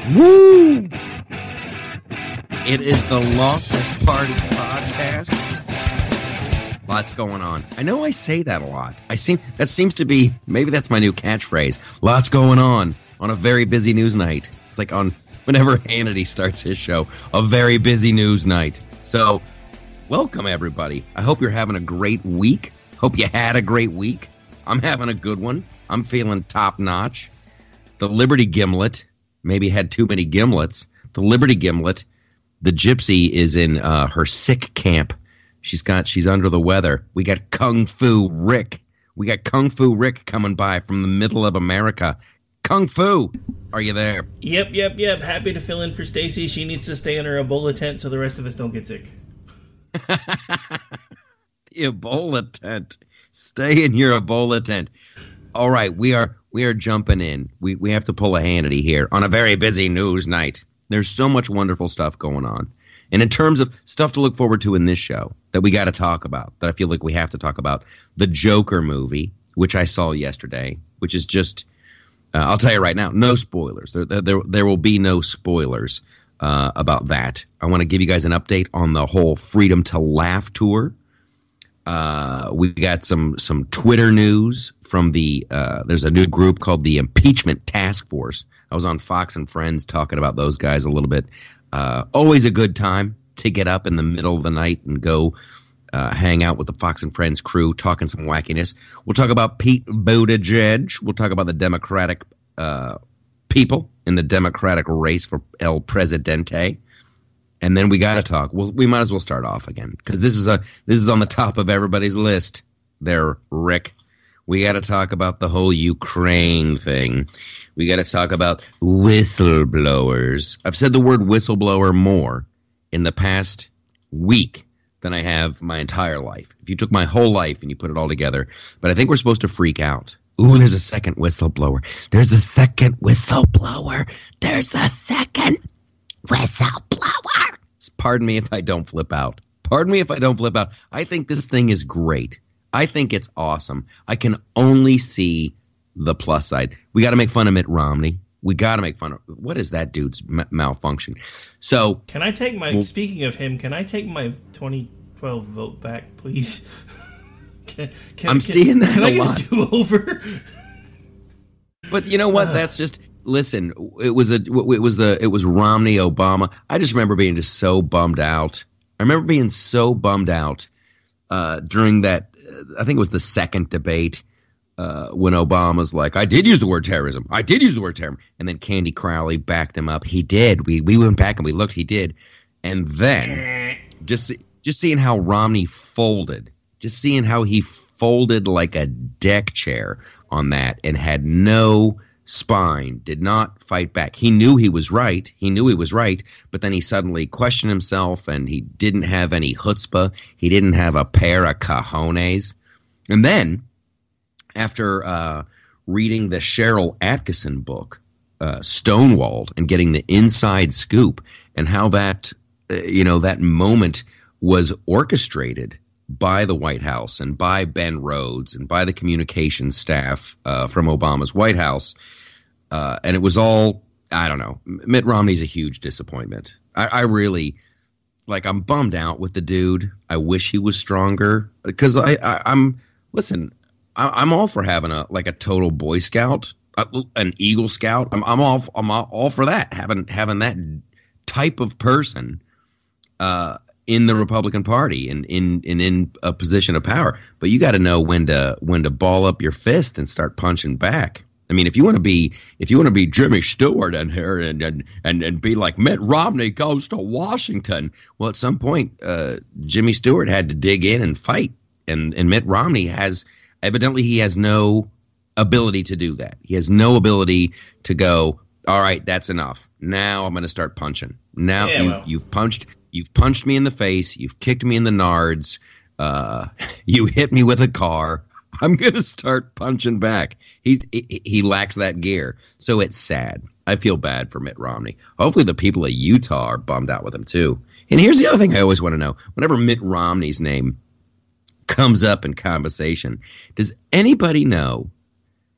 Woo! It is the Loftus Party Podcast. Lots going on. I know I say that a lot. That seems to be, maybe that's my new catchphrase. Lots going on a very busy news night. It's like whenever Hannity starts his show, a very busy news night. So, welcome everybody. I hope you're having a great week. Hope you had a great week. I'm having a good one. I'm feeling top notch. The Liberty Gimlet maybe had too many gimlets. The Liberty Gimlet, the gypsy, is in her sick camp. She's under the weather. We got Kung Fu Rick. We got Kung Fu Rick coming by from the middle of America. Kung Fu, are you there? Yep. Happy to fill in for Stacy. She needs to stay in her Ebola tent so the rest of us don't get sick. The Ebola tent. Stay in your Ebola tent. All right, we are jumping in. We have to pull a Hannity here on a very busy news night. There's so much wonderful stuff going on. And in terms of stuff to look forward to in this show that we got to talk about, that I feel like we have to talk about, the Joker movie, which I saw yesterday, which is just, I'll tell you right now, no spoilers. There will be no spoilers about that. I want to give you guys an update on the whole Freedom to Laugh tour. We got some Twitter news from there's a new group called the Impeachment Task Force. I was on Fox and Friends talking about those guys a little bit. Always a good time to get up in the middle of the night and go hang out with the Fox and Friends crew, talking some wackiness. We'll talk about Pete Buttigieg. We'll talk about the Democratic people in the Democratic race for El Presidente. And then we got to talk. Well, we might as well start off again because this is on the top of everybody's list. There, Rick. We got to talk about the whole Ukraine thing. We got to talk about whistleblowers. I've said the word whistleblower more in the past week than I have my entire life. If you took my whole life and you put it all together, but I think we're supposed to freak out. Ooh, there's a second whistleblower. There's a second whistleblower. There's a second whistleblower. Pardon me if I don't flip out. I think this thing is great. I think it's awesome. I can only see the plus side. We got to make fun of Mitt Romney. We got to make fun of what is that dude's malfunction. So can I take speaking of him, can I take my 2012 vote back, please? I'm seeing that a lot. Can I get a do-over? But you know what? That's just. Listen, it was Romney, Obama. I just remember being just so bummed out. During that, I think it was the second debate when Obama's like, I did use the word terrorism. And then Candy Crowley backed him up. He did. We went back and we looked. He did. And then just seeing how Romney folded, like a deck chair on that and had no spine, did not fight back. He knew he was right, but then he suddenly questioned himself and he didn't have any chutzpah. He didn't have a pair of cojones. And then, after reading the Cheryl Atkinson book, Stonewalled, and getting the inside scoop and how that, that moment was orchestrated by the White House and by Ben Rhodes and by the communications staff from Obama's White House. And it was all, I don't know, Mitt Romney's a huge disappointment. I really, I'm bummed out with the dude. I wish he was stronger because I'm all for having a total Boy Scout, an Eagle Scout. I'm all for that, having that type of person in the Republican Party and in a position of power. But you got to know when to ball up your fist and start punching back. I mean, if you want to be Jimmy Stewart in here and be like Mitt Romney goes to Washington, well, at some point, Jimmy Stewart had to dig in and fight, and Mitt Romney has no ability to do that. He has no ability to go, all right, that's enough. Now I'm going to start punching. Now you've punched me in the face. You've kicked me in the nards. You hit me with a car. I'm going to start punching back. He lacks that gear. So it's sad. I feel bad for Mitt Romney. Hopefully the people of Utah are bummed out with him too. And here's the other thing I always want to know. Whenever Mitt Romney's name comes up in conversation, does anybody know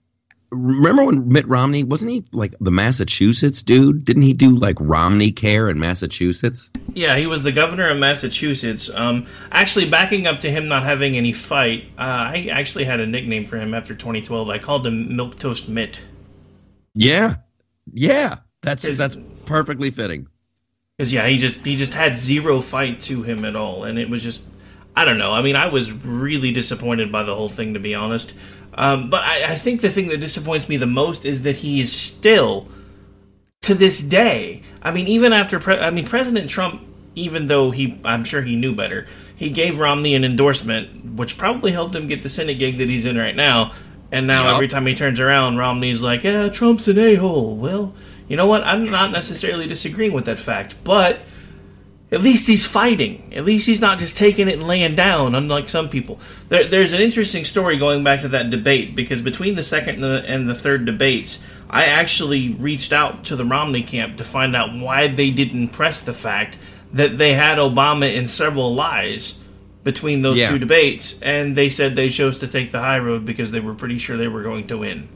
remember when Mitt Romney, wasn't he like the Massachusetts dude? Didn't he do like Romney Care in Massachusetts? Yeah, he was the governor of Massachusetts. Actually, backing up to him not having any fight, I actually had a nickname for him after 2012. I called him Milquetoast Mitt. Yeah, that's perfectly fitting. Because he just had zero fight to him at all, and it was just, I don't know. I mean, I was really disappointed by the whole thing, to be honest. But I think the thing that disappoints me the most is that he is still, to this day, I mean, even after, President Trump, even though I'm sure he knew better, he gave Romney an endorsement, which probably helped him get the Senate gig that he's in right now. And now every time he turns around, Romney's like, yeah, Trump's an a-hole. Well, you know what? I'm not necessarily disagreeing with that fact, but at least he's fighting. At least he's not just taking it and laying down, unlike some people. There's an interesting story going back to that debate, because between the second and the third debates, I actually reached out to the Romney camp to find out why they didn't press the fact that they had Obama in several lies between those two debates, and they said they chose to take the high road because they were pretty sure they were going to win.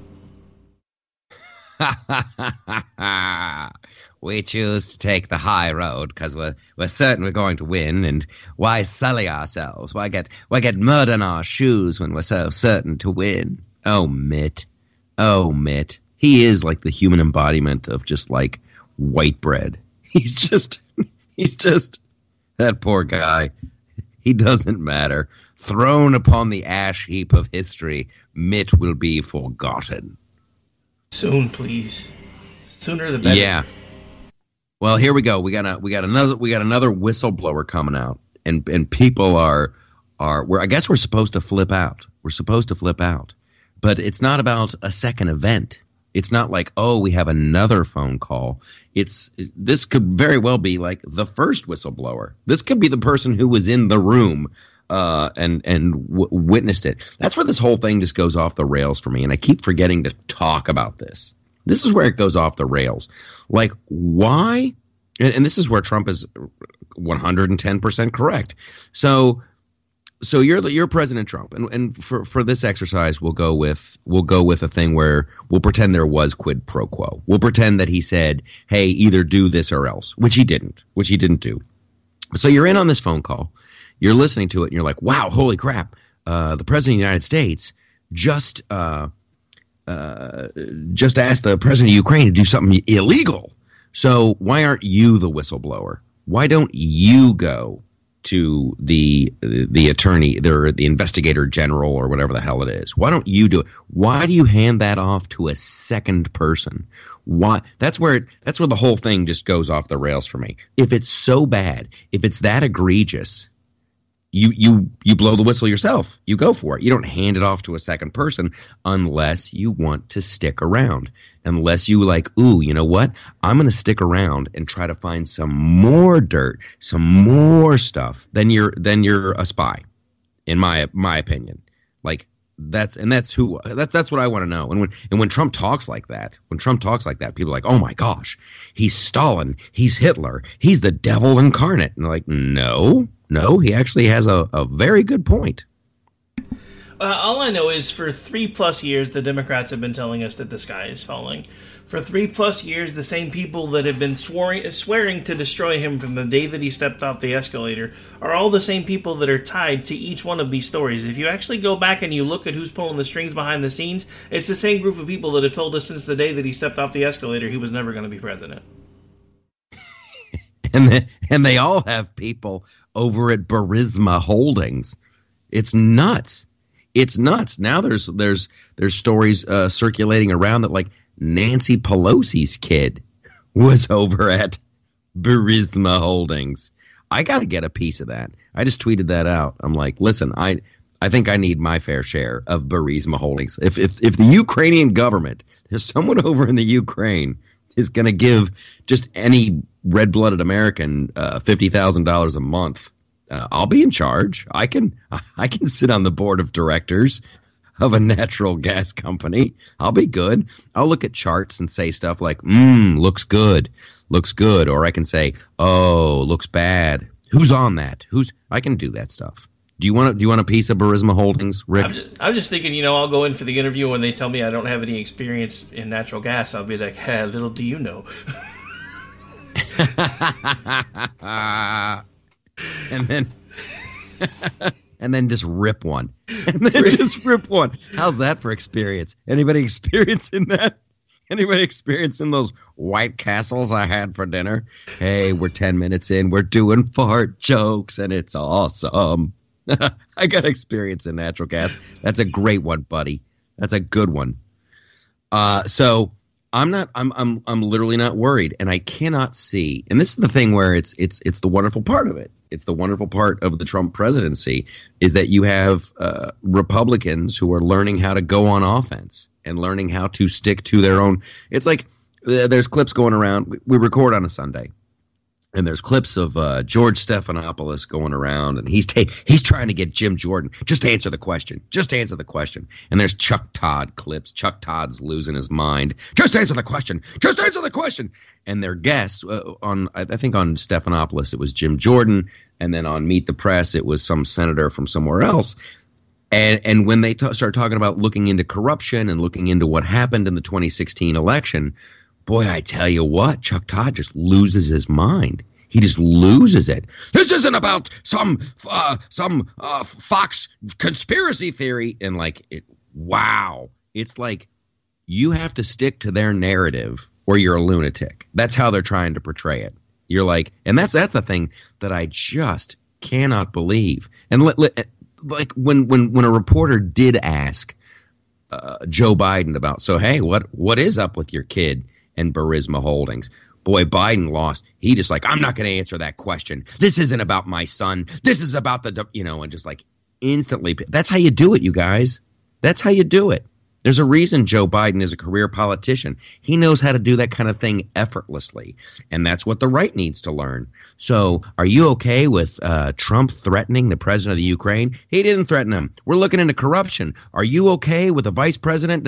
We choose to take the high road because we're certain we're going to win, and why sully ourselves? Why get mud on our shoes when we're so certain to win? Oh, Mitt. He is like the human embodiment of just like white bread. He's just that poor guy. He doesn't matter. Thrown upon the ash heap of history, Mitt will be forgotten. Soon, please. Sooner the better. Yeah. Well, here we go. We got another whistleblower coming out, and people are I guess we're supposed to flip out. We're supposed to flip out, but it's not about a second event. It's not like, oh, we have another phone call. This could very well be like the first whistleblower. This could be the person who was in the room and witnessed it. That's where this whole thing just goes off the rails for me, and I keep forgetting to talk about this. This is where it goes off the rails. Like, why? And this is where Trump is 110% correct. So you're President Trump, and for this exercise, we'll go with a thing where we'll pretend there was quid pro quo. We'll pretend that he said, "Hey, either do this or else," which he didn't do. So you're in on this phone call, you're listening to it, and you're like, "Wow, holy crap! The President of the United States just asked the President of Ukraine to do something illegal. So why aren't you the whistleblower? Why don't you go to the attorney, the investigator general, or whatever the hell it is? Why don't you do it? Why do you hand that off to a second person? Why? That's where the whole thing just goes off the rails for me. If it's so bad, if it's that egregious, you blow the whistle yourself. You go for it. You don't hand it off to a second person unless you want to stick around. Unless you like, ooh, you know what? I'm going to stick around and try to find some more dirt, some more stuff. Then you're a spy, in my opinion. Like that's what I want to know. And when Trump talks like that, people are like, oh my gosh, he's Stalin, he's Hitler, he's the devil incarnate. And they're like, no, he actually has a very good point. All I know is for 3+ years, the Democrats have been telling us that the sky is falling. For 3+ years, the same people that have been swearing to destroy him from the day that he stepped off the escalator are all the same people that are tied to each one of these stories. If you actually go back and you look at who's pulling the strings behind the scenes, it's the same group of people that have told us since the day that he stepped off the escalator he was never going to be president. And they all have people over at Burisma Holdings. It's nuts. Now there's stories circulating around that like Nancy Pelosi's kid was over at Burisma Holdings. I got to get a piece of that. I just tweeted that out. I'm like, listen, I think I need my fair share of Burisma Holdings. If the Ukrainian government, there's someone over in the Ukraine is going to give just any red-blooded American $50,000 a month, I'll be in charge. I can sit on the board of directors of a natural gas company. I'll be good. I'll look at charts and say stuff like, looks good. Or I can say, oh, looks bad. Who's on that? I can do that stuff. Do you want a piece of Burisma Holdings, Rick? I'm just thinking, I'll go in for the interview when they tell me I don't have any experience in natural gas. I'll be like, hey, little do you know. and then just rip one. And then just rip one. How's that for experience? Anybody experiencing that? Anybody experiencing those White Castles I had for dinner? Hey, we're 10 minutes in. We're doing fart jokes, and it's awesome. I got experience in natural gas. That's a great one, buddy. That's a good one. So I'm literally not worried, and I cannot see. And this is the thing where it's the wonderful part of it. It's the wonderful part of the Trump presidency is that you have Republicans who are learning how to go on offense and learning how to stick to their own. It's like there's clips going around. We record on a Sunday. And there's clips of George Stephanopoulos going around, and he's trying to get Jim Jordan. Just answer the question. Just answer the question. And there's Chuck Todd clips. Chuck Todd's losing his mind. Just answer the question. Just answer the question. And their guests I think on Stephanopoulos it was Jim Jordan, and then on Meet the Press it was some senator from somewhere else. And when they start talking about looking into corruption and looking into what happened in the 2016 election. Boy, I tell you what, Chuck Todd just loses his mind. He just loses it. This isn't about some Fox conspiracy theory. And wow. It's like you have to stick to their narrative or you're a lunatic. That's how they're trying to portray it. You're like, and that's the thing that I just cannot believe. And when a reporter did ask Joe Biden about, so hey, what is up with your kid and Burisma Holdings? Boy, Biden lost. He just I'm not going to answer that question. This isn't about my son. This is about and just instantly. That's how you do it, you guys. That's how you do it. There's a reason Joe Biden is a career politician. He knows how to do that kind of thing effortlessly. And that's what the right needs to learn. So are you okay with Trump threatening the president of the Ukraine? He didn't threaten him. We're looking into corruption. Are you okay with the vice president?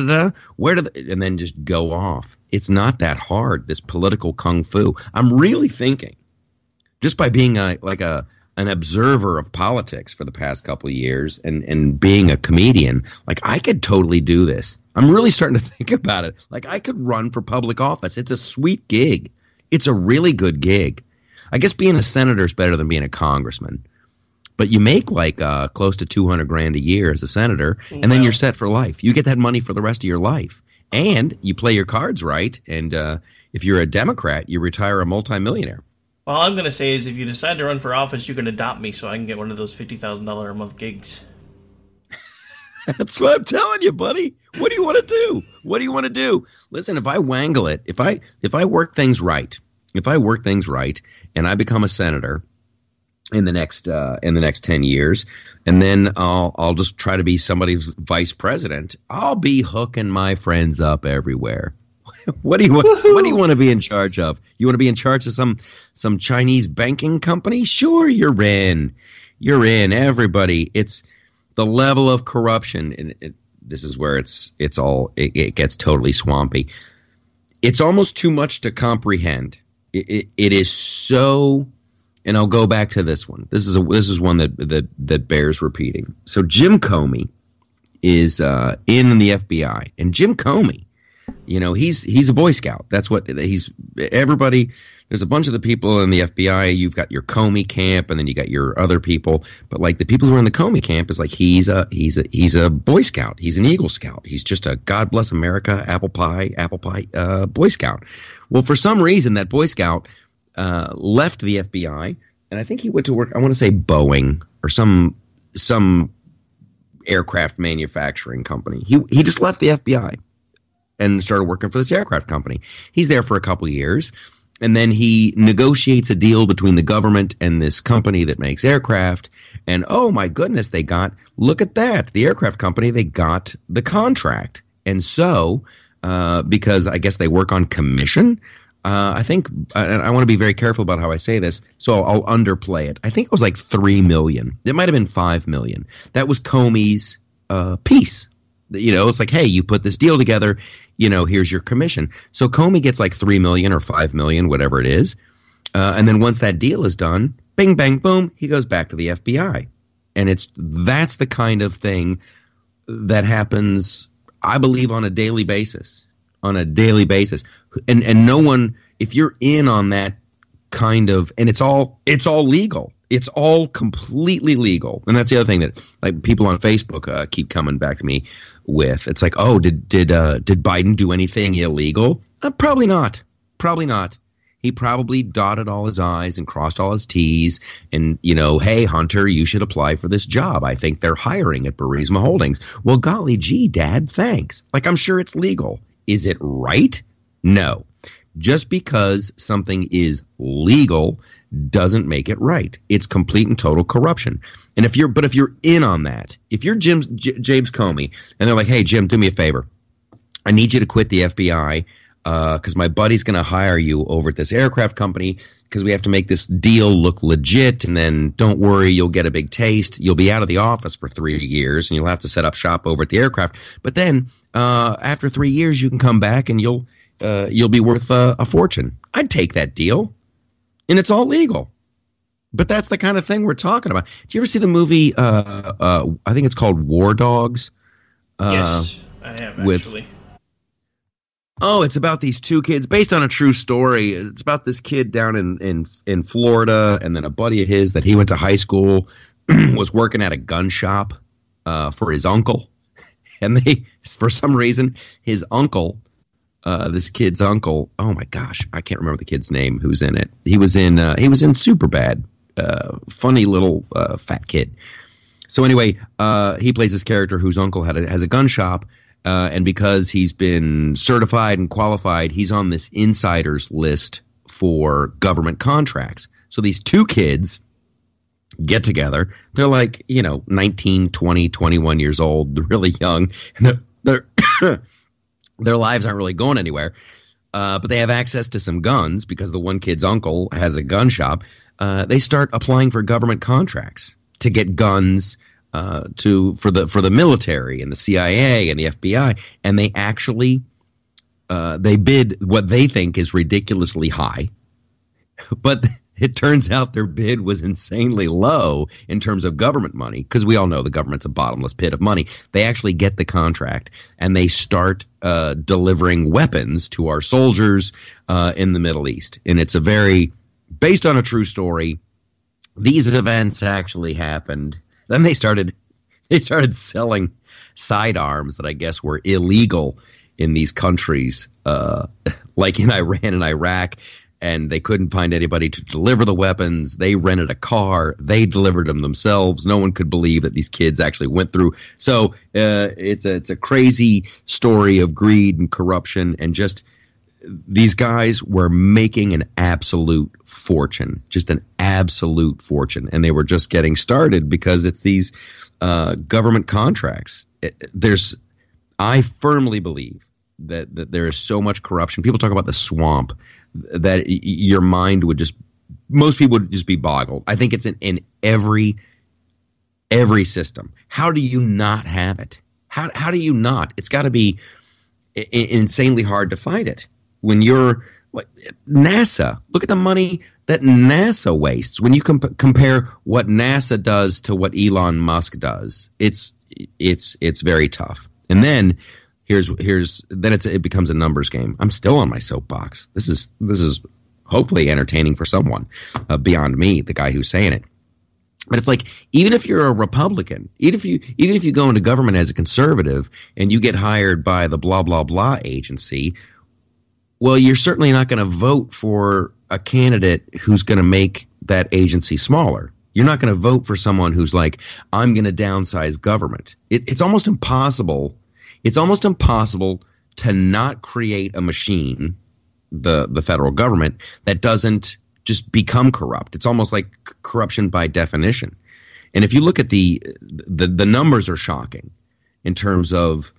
And then just go off. It's not that hard, this political kung fu. I'm really thinking, just by being an observer of politics for the past couple of years and being a comedian, I could totally do this. I'm really starting to think about it. I could run for public office. It's a sweet gig. It's a really good gig. I guess being a senator is better than being a congressman. But you make close to $200,000 a year as a senator, and then you're set for life. You get that money for the rest of your life. And you play your cards right, and if you're a Democrat, you retire a multimillionaire. All I'm going to say is if you decide to run for office, you can adopt me so I can get one of those $50,000 a month gigs. That's what I'm telling you, buddy. What do you want to do? What do you want to do? Listen, if I wangle it, if I work things right, and I become a senator in the next 10 years, and then I'll just try to be somebody's vice president, I'll be hooking my friends up everywhere. What do you want? What do you want to be in charge of? You want to be in charge of some Chinese banking company? Sure, you're in. You're in. Everybody. It's the level of corruption, and this is where it gets totally swampy. It's almost too much to comprehend. It is so. And I'll go back to this one. This is one that bears repeating. So Jim Comey is in the FBI, and Jim Comey. He's a Boy Scout. That's what he's. Everybody, there's a bunch of the people in the FBI. You've got your Comey camp, and then you got your other people. But the people who are in the Comey camp is he's a Boy Scout. He's an Eagle Scout. He's just a God bless America apple pie Boy Scout. Well, for some reason, that Boy Scout left the FBI, and I think he went to work. I want to say Boeing or some aircraft manufacturing company. He just left the FBI. And started working for this aircraft company. He's there for a couple of years, and then he negotiates a deal between the government and this company that makes aircraft. And oh my goodness, look at that. The aircraft company, they got the contract. And so, because I guess they work on commission, I think, and I want to be very careful about how I say this, so I'll underplay it. I think it was $3 million. It might have been $5 million. That was Comey's piece. It's hey, you put this deal together, here's your commission. So Comey gets $3 million or $5 million, whatever it is. And then once that deal is done, bing, bang, boom, he goes back to the FBI. And that's the kind of thing that happens, I believe, on a daily basis. And no one, if you're in on that kind of, and it's all legal. It's all completely legal. And that's the other thing that, like, people on Facebook keep coming back to me with. It's like, oh, did Biden do anything illegal? Probably not. He probably dotted all his I's and crossed all his T's. And, hey, Hunter, you should apply for this job. I think they're hiring at Burisma Holdings. Well, golly gee, Dad, thanks. Like, I'm sure it's legal. Is it right? No. Just because something is legal doesn't make it right. It's complete and total corruption. And if you're in on that, if you're James Comey and they're like, hey, Jim, do me a favor. I need you to quit the FBI because my buddy's going to hire you over at this aircraft company because we have to make this deal look legit. And then don't worry, you'll get a big taste. You'll be out of the office for 3 years and you'll have to set up shop over at the aircraft. But then after 3 years, you can come back and you'll be worth a fortune. I'd take that deal. And it's all legal. But that's the kind of thing we're talking about. Did you ever see the movie, I think it's called War Dogs? Yes, I have, actually. It's about these two kids, based on a true story. It's about this kid down in Florida, and then a buddy of his that he went to high school was working at a gun shop for his uncle. And for some reason, his uncle... this kid's uncle, oh my gosh, I can't remember the kid's name who's in it. He was in Superbad. Funny little fat kid. So anyway, he plays this character whose uncle has a gun shop, and because he's been certified and qualified, he's on this insiders list for government contracts. So these two kids get together. They're like, 19, 20, 21 years old, really young, and they're their lives aren't really going anywhere, but they have access to some guns because the one kid's uncle has a gun shop. They start applying for government contracts to get guns for the military and the CIA and the FBI, and they actually they bid what they think is ridiculously high, but it turns out their bid was insanely low in terms of government money, because we all know the government's a bottomless pit of money. They actually get the contract, and they start delivering weapons to our soldiers in the Middle East. And it's based on a true story. These events actually happened. Then they started selling sidearms that I guess were illegal in these countries, like in Iran and Iraq. And they couldn't find anybody to deliver the weapons. They rented a car. They delivered them themselves. No one could believe that these kids actually went through. So it's a crazy story of greed and corruption, and just these guys were making an absolute fortune, just an absolute fortune. And they were just getting started because it's these government contracts. I firmly believe that there is so much corruption. People talk about the swamp, that your mind most people would just be boggled. I think it's in every system. How do you not have it? How do you not? It's got to be insanely hard to find it. When you're NASA, look at the money that NASA wastes. When you compare what NASA does to what Elon Musk does, it's very tough. And then it becomes a numbers game. I'm still on my soapbox. This is hopefully entertaining for someone beyond me, the guy who's saying it. But it's like, even if you're a Republican, even if you go into government as a conservative and you get hired by the blah blah blah agency, well, you're certainly not going to vote for a candidate who's going to make that agency smaller. You're not going to vote for someone who's like, I'm going to downsize government. It's almost impossible. It's almost impossible to not create a machine, the federal government, that doesn't just become corrupt. It's almost like corruption by definition. And if you look at the numbers are shocking in terms of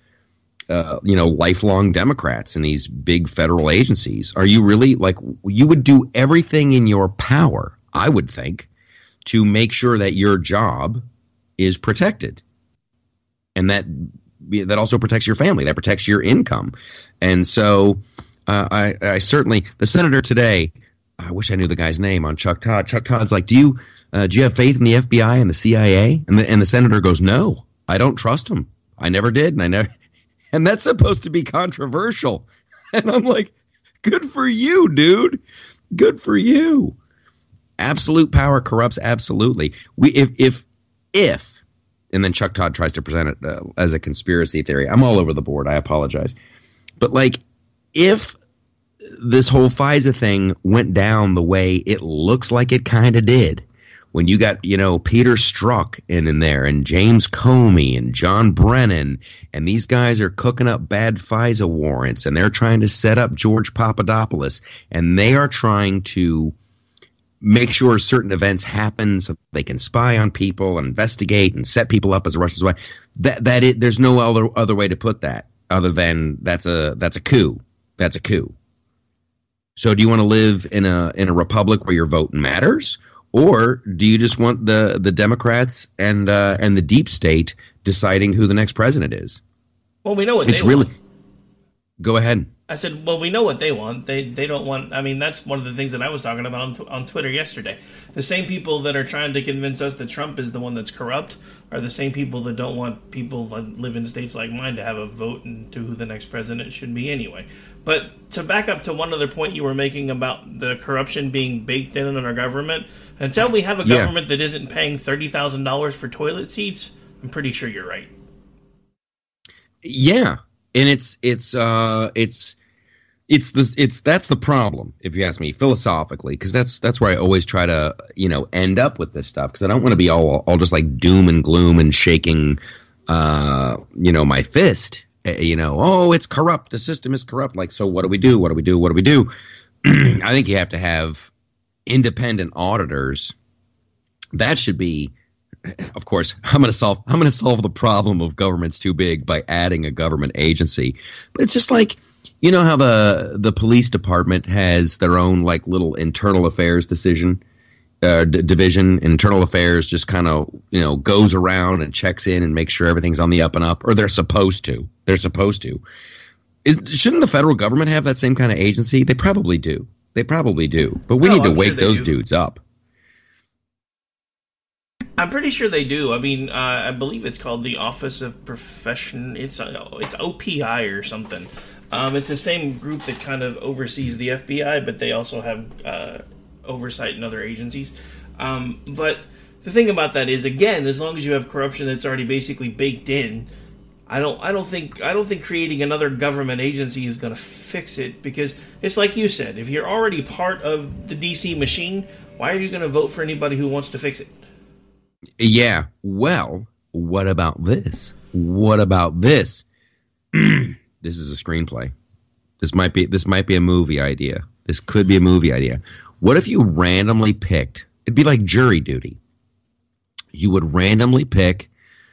lifelong Democrats in these big federal agencies. Are you really you would do everything in your power, I would think, to make sure that your job is protected, and that also protects your family, that protects your income. And so I certainly, the senator today, I wish I knew the guy's name on Chuck Todd. Chuck Todd's like, do you have faith in the FBI and the CIA? And the senator goes, no, I don't trust them. I never did, and that's supposed to be controversial. And I'm like, good for you, dude. Good for you. Absolute power corrupts absolutely. If and then Chuck Todd tries to present it as a conspiracy theory. I'm all over the board. I apologize. But like, if this whole FISA thing went down the way it looks like it kind of did, when you got, Peter Strzok in there and James Comey and John Brennan, and these guys are cooking up bad FISA warrants, and they're trying to set up George Papadopoulos, and they are trying to make sure certain events happen so they can spy on people and investigate and set people up as a Russian spy. There's no other way to put that other than that's a coup. That's a coup. So do you want to live in a republic where your vote matters? Or do you just want the Democrats and the deep state deciding who the next president is? Well, we know what they want. Go ahead. I said, well, we know what they want. They don't want. I mean, that's one of the things that I was talking about on Twitter yesterday. The same people that are trying to convince us that Trump is the one that's corrupt are the same people that don't want people that live in states like mine to have a vote into who the next president should be anyway. But to back up to one other point you were making about the corruption being baked in our government, until we have a government that isn't paying $30,000 for toilet seats, I'm pretty sure you're right. Yeah, and it's that's the problem, if you ask me, philosophically, because that's where I always try to end up with this stuff, because I don't want to be all just like doom and gloom and shaking my fist. Oh, it's corrupt. The system is corrupt. Like, so what do we do? What do we do? What do we do? I think you have to have independent auditors. That should be, of course, I'm going to solve the problem of government's too big by adding a government agency. But it's just like, how the police department has their own like little internal affairs division. Internal affairs just kind of goes around and checks in and makes sure everything's on the up and up, or they're supposed to. Shouldn't the federal government have that same kind of agency? They probably do. But we need to wake those dudes up. I'm pretty sure they do. I mean, I believe it's called the Office of Profession. It's OPI or something. It's the same group that kind of oversees the FBI, but they also have oversight in other agencies. But the thing about that is, again, as long as you have corruption that's already basically baked in, I don't think creating another government agency is going to fix it, because it's like you said, if you're already part of the DC machine, why are you going to vote for anybody who wants to fix it? Yeah. Well, what about this? This is a screenplay. This might be a movie idea. This could be a movie idea. What if you randomly picked? It'd be like jury duty. You would randomly pick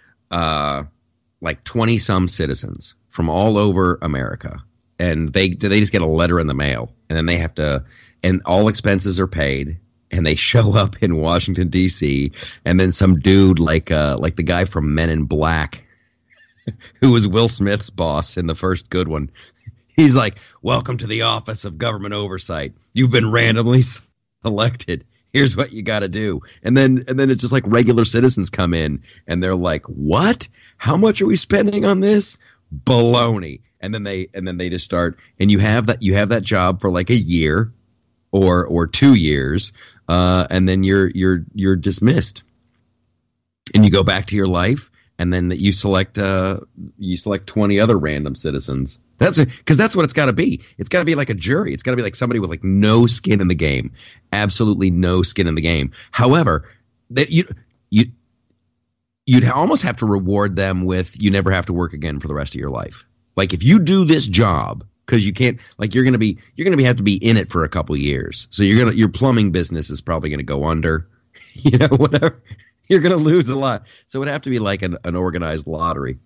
like 20-some citizens from all over America, and they just get a letter in the mail, and then they have to, and all expenses are paid, and they show up in Washington D.C., and then some dude like the guy from Men in Black, who was Will Smith's boss in the first good one, he's like, "Welcome to the Office of Government Oversight. You've been randomly selected. Here's what you got to do." And then it's just like regular citizens come in, and they're like, "What? How much are we spending on this? Baloney." And then they just start, and you have that job for like a year or 2 years, and then you're dismissed, and you go back to your life, and then you select 20 other random citizens. Because that's what it's got to be. It's got to be like a jury. It's got to be like somebody with like no skin in the game, absolutely no skin in the game. However, that you'd almost have to reward them with, you never have to work again for the rest of your life. Like, if you do this job, because you can't, like, you're gonna have to be in it for a couple years. So your plumbing business is probably gonna go under, whatever. You're gonna lose a lot. So it'd have to be like an organized lottery.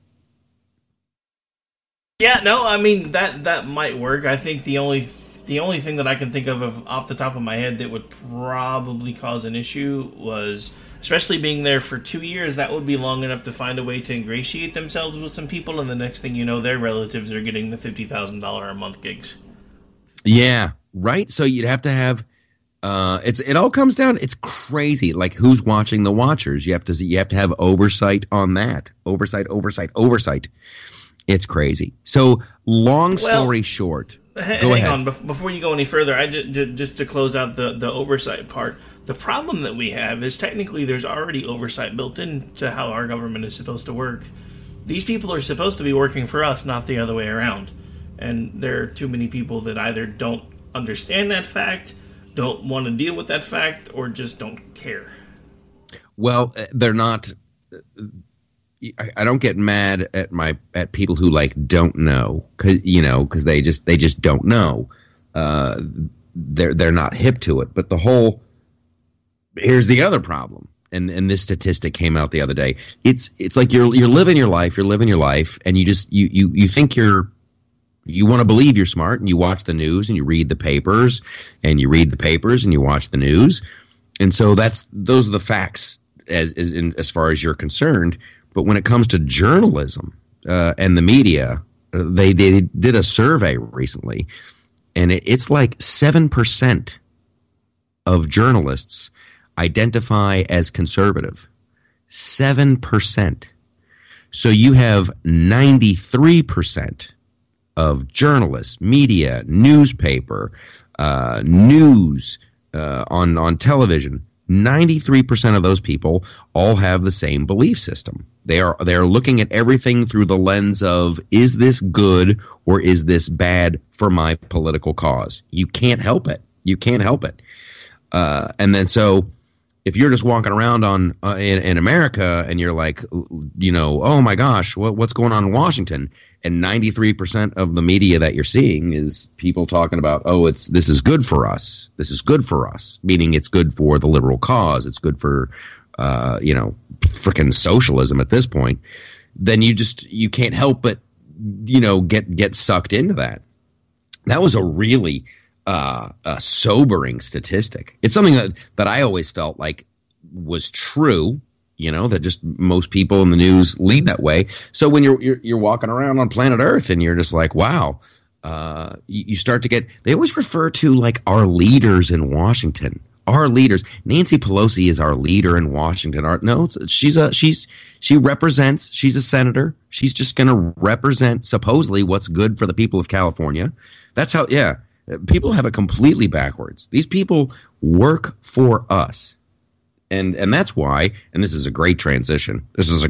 Yeah, no, I mean that might work. I think the only thing that I can think of off the top of my head that would probably cause an issue was, especially being there for 2 years, that would be long enough to find a way to ingratiate themselves with some people, and the next thing you know, their relatives are getting the $50,000 a month gigs. Yeah, right. So you'd have to have It all comes down. It's crazy. Like, who's watching the watchers? You have to have oversight on that. Oversight. It's crazy. So, long story short. Hang on, before you go any further, just to close out the oversight part. The problem that we have is technically there's already oversight built into how our government is supposed to work. These people are supposed to be working for us, not the other way around. And there are too many people that either don't understand that fact, don't want to deal with that fact, or just don't care. Well, they're not. I don't get mad at people who don't know, because they just don't know. They're not hip to it. But here's the other problem, and this statistic came out the other day. It's like you're living your life, and you think you want to believe you're smart, and you watch the news, and you read the papers, and you watch the news, and so those are the facts as far as you're concerned. But when it comes to journalism and the media, they did a survey recently, and it's like 7% of journalists identify as conservative. 7%. So you have 93% of journalists, media, newspaper, news on television. 93% of those people all have the same belief system. They are looking at everything through the lens of, is this good or is this bad for my political cause? You can't help it. And then so if you're just walking around in America and you're like, oh my gosh, what's going on in Washington? And 93% of the media that you're seeing is people talking about, this is good for us. This is good for us, meaning it's good for the liberal cause. It's good for, frickin' socialism at this point. Then you can't help but, get sucked into that. That was a really a sobering statistic. It's something that I always felt like was true. That just most people in the news lead that way. So when you're walking around on planet Earth and you're just like, wow, you start to get. They always refer to our leaders in Washington. Our leaders. Nancy Pelosi is our leader in Washington. She represents. She's a senator. She's just going to represent supposedly what's good for the people of California. That's how. Yeah, people have it completely backwards. These people work for us. And that's why, and this is a great transition.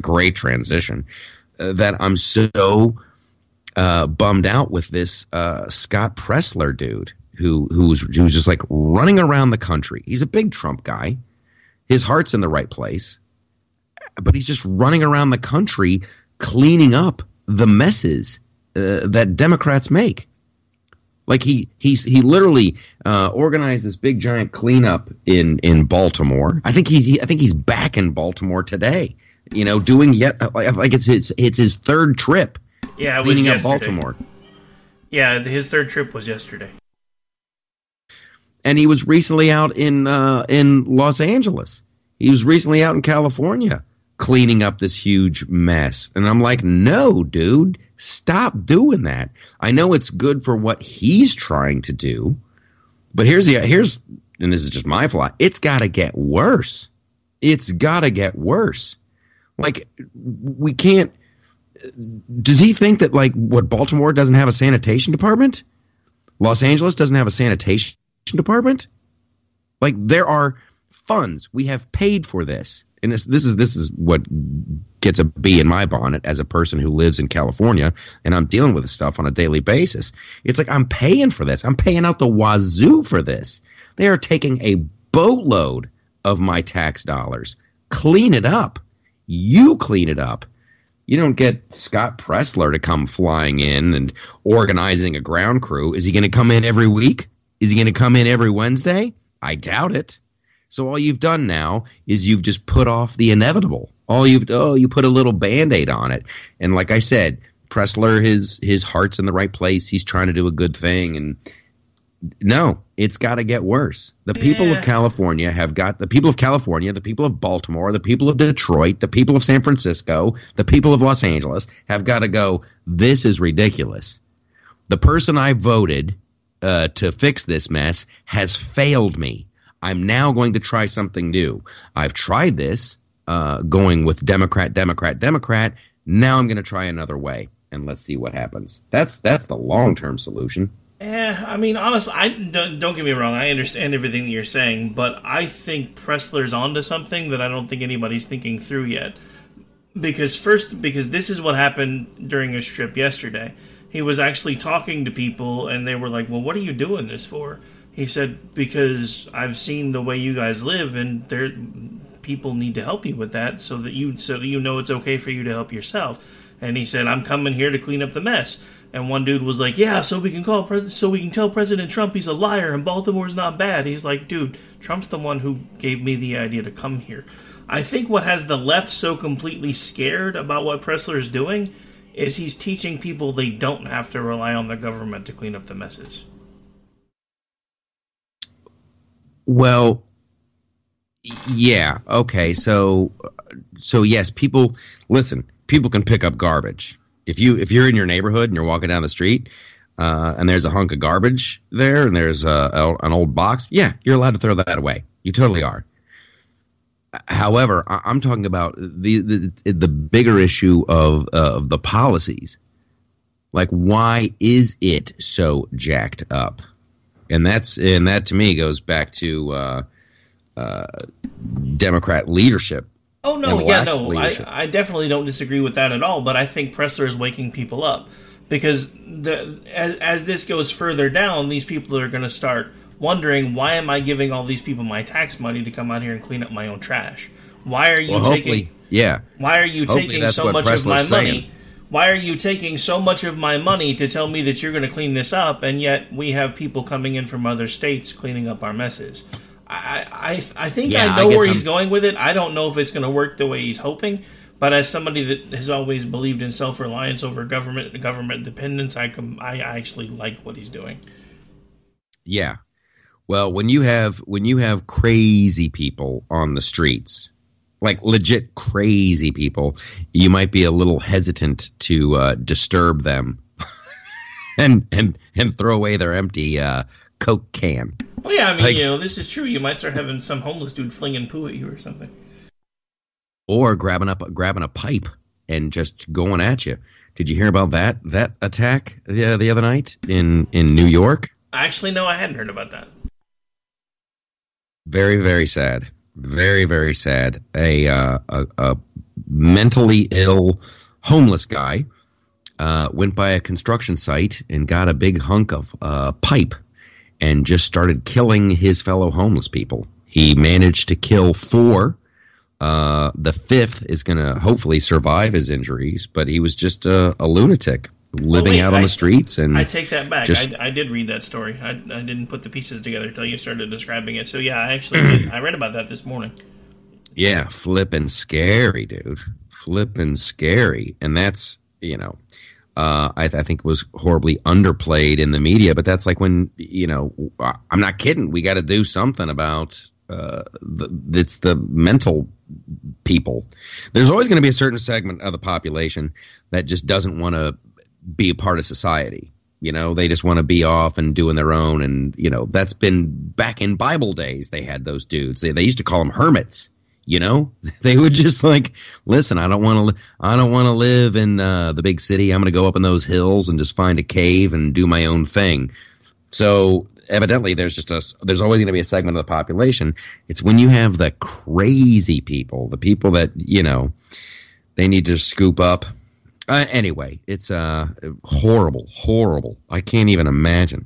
That I'm so bummed out with this Scott Presler dude who's just running around the country. He's a big Trump guy. His heart's in the right place, but he's just running around the country cleaning up the messes that Democrats make. He literally organized this big giant cleanup in Baltimore. I think he's back in Baltimore today. Doing it's his third trip. Yeah, it cleaning was up Baltimore. Yeah, his third trip was yesterday. And he was recently out in Los Angeles. He was recently out in California cleaning up this huge mess. And I'm like, no, dude, stop doing that. I know it's good for what he's trying to do, but here's and this is just my flaw. It's got to get worse. We can't. Does he think that what Baltimore doesn't have a sanitation department? Los Angeles doesn't have a sanitation department? There are funds. We have paid for this. And this is what gets a bee in my bonnet as a person who lives in California, and I'm dealing with this stuff on a daily basis. It's I'm paying for this. I'm paying out the wazoo for this. They are taking a boatload of my tax dollars. Clean it up. You clean it up. You don't get Scott Presler to come flying in and organizing a ground crew. Is he going to come in every week? Is he going to come in every Wednesday? I doubt it. So all you've done now is you've just put off the inevitable. You put a little Band-Aid on it. And like I said, Presler, his heart's in the right place. He's trying to do a good thing. And no, it's got to get worse. The people of California, the people of Baltimore, the people of Detroit, the people of San Francisco, the people of Los Angeles have got to go, this is ridiculous. The person I voted to fix this mess has failed me. I'm now going to try something new. I've tried this, going with Democrat. Now I'm going to try another way, and let's see what happens. That's the long-term solution. I mean, honestly, don't get me wrong. I understand everything that you're saying, but I think Pressler's onto something that I don't think anybody's thinking through yet. Because this is what happened during his trip yesterday. He was actually talking to people, and they were like, well, what are you doing this for? He said, because I've seen the way you guys live, and people need to help you with that so that you know it's okay for you to help yourself. And he said, I'm coming here to clean up the mess. And one dude was like, yeah, so we can tell President Trump he's a liar and Baltimore's not bad. He's like, dude, Trump's the one who gave me the idea to come here. I think what has the left so completely scared about what Pressler is doing is he's teaching people they don't have to rely on the government to clean up the messes. Well, yeah, okay, so yes, people can pick up garbage. If you're in your neighborhood and you're walking down the street, and there's a hunk of garbage there, and there's an old box, yeah, you're allowed to throw that away. You totally are. However, I'm talking about the bigger issue of the policies. Like, why is it so jacked up? And that to me goes back to Democrat leadership. Oh, no, yeah, no, I definitely don't disagree with that at all, but I think Pressler is waking people up. Because as this goes further down, these people are going to start wondering, why am I giving all these people my tax money to come out here and clean up my own trash? Why are you taking so much of my money? Why are you taking so much of my money to tell me that you're going to clean this up, and yet we have people coming in from other states cleaning up our messes? I think I know where he's going with it. I don't know if it's going to work the way he's hoping, but as somebody that has always believed in self-reliance over government dependence, I actually like what he's doing. Yeah. Well, when you have crazy people on the streets, like legit crazy people, you might be a little hesitant to disturb them and throw away their empty Coke can. Well, yeah, I mean, this is true. You might start having some homeless dude flinging poo at you or something, or grabbing a pipe and just going at you. Did you hear about that attack the other night in New York? Actually, no, I hadn't heard about that. Very, very sad. Very, very sad. A mentally ill homeless guy went by a construction site and got a big hunk of pipe and just started killing his fellow homeless people. He managed to kill 4. The 5th is going to hopefully survive his injuries, but he was just a lunatic living out on the streets. And I take that back. I did read that story. I didn't put the pieces together until you started describing it. So yeah, I actually did. I read about that this morning. Yeah, flippin' scary, dude. Flippin' scary. And that's, I think it was horribly underplayed in the media, but that's like when, I'm not kidding. We got to do something about it's the mental people. There's always going to be a certain segment of the population that just doesn't want to be a part of society. They just want to be off and doing their own. And, that's been back in Bible days. They had those dudes. They used to call them hermits. They would just like, listen, I don't want to live in the big city. I'm going to go up in those hills and just find a cave and do my own thing. So evidently there's always going to be a segment of the population. It's when you have the crazy people, the people that, they need to scoop up. Anyway, it's horrible. I can't even imagine.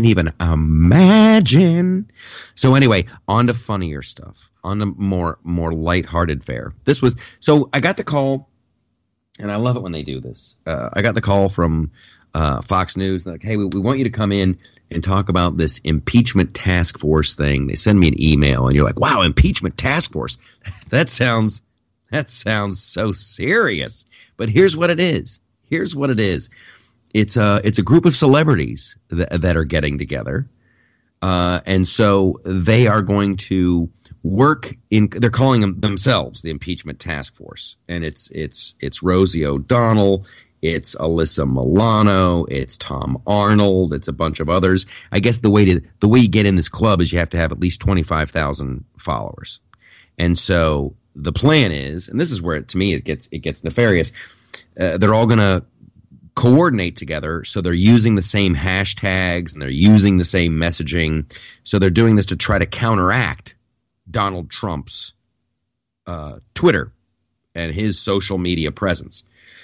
So anyway, on to funnier stuff, on to more lighthearted fare. So I got the call, and I love it when they do this. I got the call from Fox News, like, hey, we want you to come in and talk about this impeachment task force thing. They send me an email, and you're like, wow, impeachment task force. That sounds so serious. But here's what it is. It's a group of celebrities that are getting together. And so they are going to work they're calling themselves the impeachment task force. And it's Rosie O'Donnell, it's Alyssa Milano, it's Tom Arnold, it's a bunch of others. I guess the way you get in this club is you have to have at least 25,000 followers. And so the plan is, and this is where to me it gets nefarious. They're all going to coordinate together, so they're using the same hashtags and they're using the same messaging. So they're doing this to try to counteract Donald Trump's Twitter and his social media presence.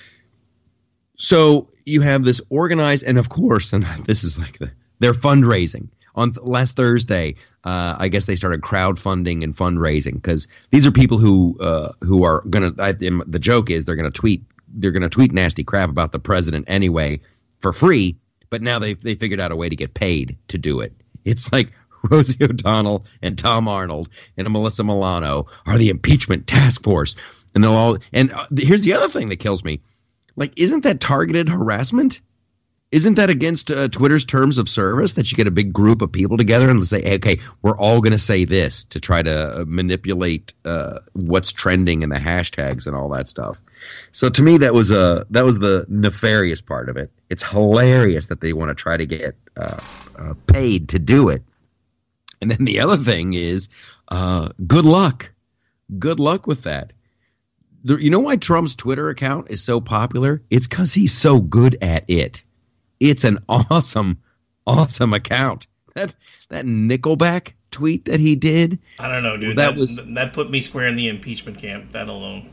So you have this organized, and of course, and this is like they're fundraising. On last Thursday, I guess they started crowdfunding and fundraising because these are people who are going to. The joke is they're going to tweet. They're going to tweet nasty crap about the president anyway for free. But now they figured out a way to get paid to do it. It's like Rosie O'Donnell and Tom Arnold and Melissa Milano are the impeachment task force, and they'll all. And here's the other thing that kills me. Like, isn't that targeted harassment? Isn't that against Twitter's terms of service that you get a big group of people together and say, hey, okay, we're all going to say this to try to manipulate what's trending and the hashtags and all that stuff? So to me, that was the nefarious part of it. It's hilarious that they want to try to get paid to do it. And then the other thing is, good luck. Good luck with that. You know why Trump's Twitter account is so popular? It's because he's so good at it. It's an awesome, awesome account. That Nickelback tweet that he did. I don't know, dude. That put me square in the impeachment camp. That alone.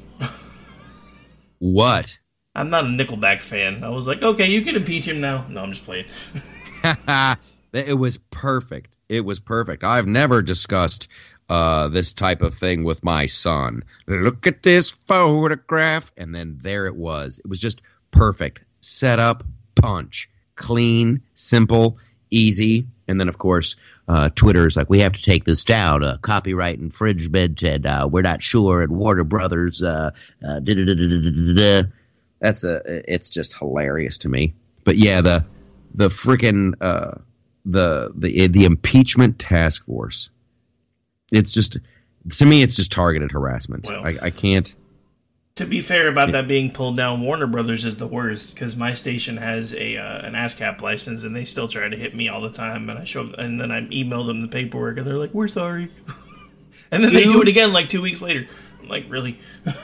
What? I'm not a Nickelback fan. I was like, okay, you can impeach him now. No, I'm just playing. It was perfect. It was perfect. I've never discussed this type of thing with my son. Look at this photograph. And then there it was. It was just perfect. Set up, punch. Clean, simple, easy. And then, of course, Twitter's like, we have to take this down. Copyright infringement, and we're not sure. And Warner Brothers, it's just hilarious to me. But yeah, the freaking the impeachment task force. It's just, to me, it's just targeted harassment. Well, I can't. To be fair about that being pulled down, Warner Brothers is the worst because my station has an ASCAP license and they still try to hit me all the time. And then I emailed them the paperwork and they're like, "We're sorry," and then they do it again like 2 weeks later. I'm like, really?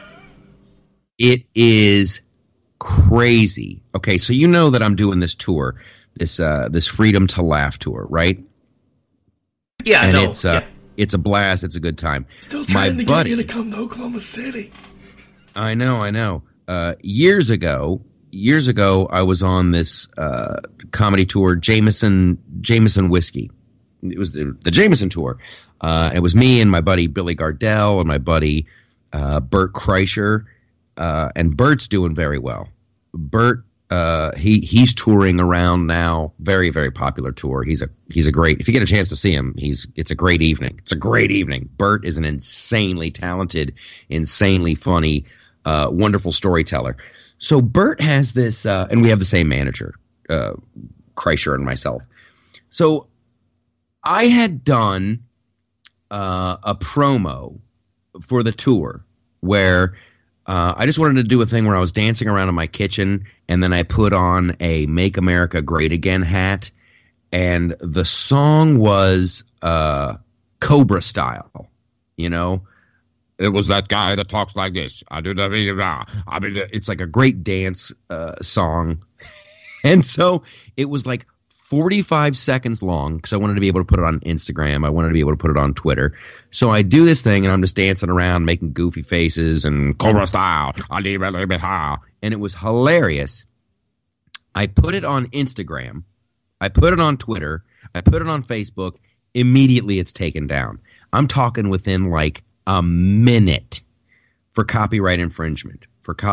It is crazy. Okay, so you know that I'm doing this tour, this Freedom to Laugh tour, right? Yeah, and I know. It's a blast. It's a good time. Still trying to get you to come to Oklahoma City. I know. Years ago, I was on this comedy tour, Jameson Whiskey. It was the Jameson tour. It was me and my buddy Billy Gardell and my buddy Bert Kreischer. And Bert's doing very well. Bert, he's touring around now. Very, very popular tour. He's a great. If you get a chance to see him, it's a great evening. It's a great evening. Bert is an insanely talented, insanely funny, wonderful storyteller. So Bert has this, and we have the same manager, Kreischer and myself. So I had done a promo for the tour where I just wanted to do a thing where I was dancing around in my kitchen, and then I put on a Make America Great Again hat, and the song was Cobra Style, you know? It was that guy that talks like this. It's like a great dance song. And so it was like 45 seconds long because I wanted to be able to put it on Instagram. I wanted to be able to put it on Twitter. So I do this thing and I'm just dancing around, making goofy faces and Cobra Style. And it was hilarious. I put it on Instagram. I put it on Twitter. I put it on Facebook. Immediately it's taken down. I'm talking within like a minute for copyright infringement.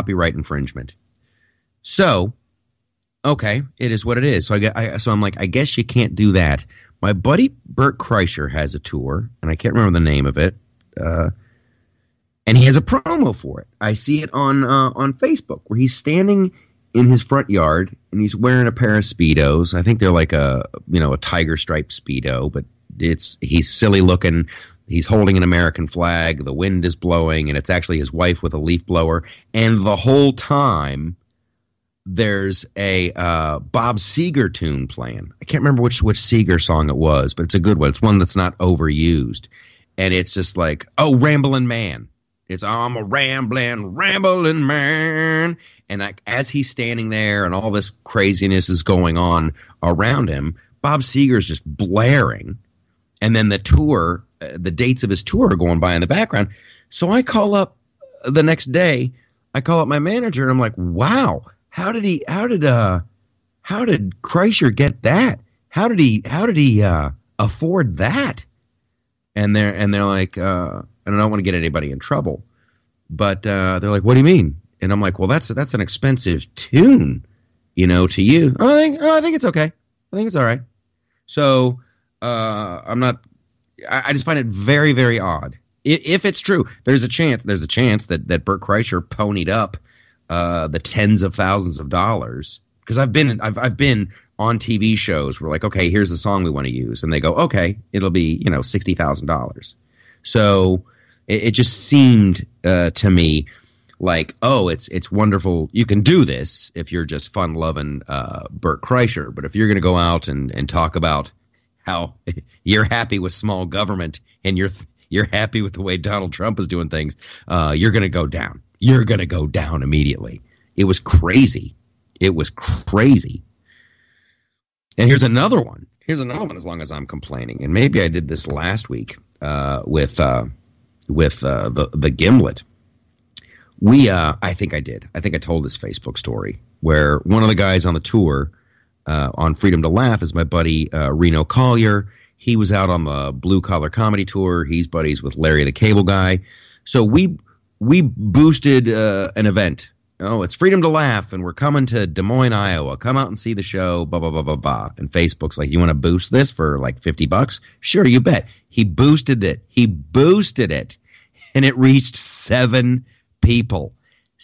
So, okay, it is what it is. So I'm like, I guess you can't do that. My buddy Bert Kreischer has a tour, and I can't remember the name of it. And he has a promo for it. I see it on Facebook where he's standing in his front yard and he's wearing a pair of Speedos. I think they're like a tiger stripe Speedo, but he's silly looking. He's holding an American flag. The wind is blowing, and it's actually his wife with a leaf blower. And the whole time, there's a Bob Seger tune playing. I can't remember which Seger song it was, but it's a good one. It's one that's not overused. And it's just like, oh, Ramblin' Man. It's, I'm a rambling man. And as he's standing there and all this craziness is going on around him, Bob Seger's just blaring. And then the tour, the dates of his tour are going by in the background. So I call up the next day. I call up my manager and I'm like, wow, how did Kreischer get that? How did he afford that? And they're like, and I don't want to get anybody in trouble, but they're like, what do you mean? And I'm like, well, that's an expensive tune, to you. I think it's okay. I think it's all right. So I'm not. I just find it very, very odd. If it's true, there's a chance that Bert Kreischer ponied up the tens of thousands of dollars, because I've been on TV shows where, like, okay, here's the song we want to use, and they go, okay, it'll be $60,000. So it just seemed to me like, oh, it's wonderful. You can do this if you're just fun loving Bert Kreischer, but if you're going to go out and talk about how you're happy with small government and you're happy with the way Donald Trump is doing things, you're going to go down. You're going to go down immediately. It was crazy. It was crazy. And here's another one. As long as I'm complaining, and maybe I did this last week with the Gimlet. I think I did. I think I told this Facebook story where one of the guys on the tour on Freedom to Laugh is my buddy Reno Collier. He was out on the Blue Collar Comedy Tour. He's buddies with Larry the Cable Guy. So we boosted an event. Oh, it's Freedom to Laugh, and we're coming to Des Moines, Iowa. Come out and see the show, blah, blah, blah, blah, blah. And Facebook's like, you want to boost this for like $50? Sure, you bet. He boosted it. And it reached 7 people.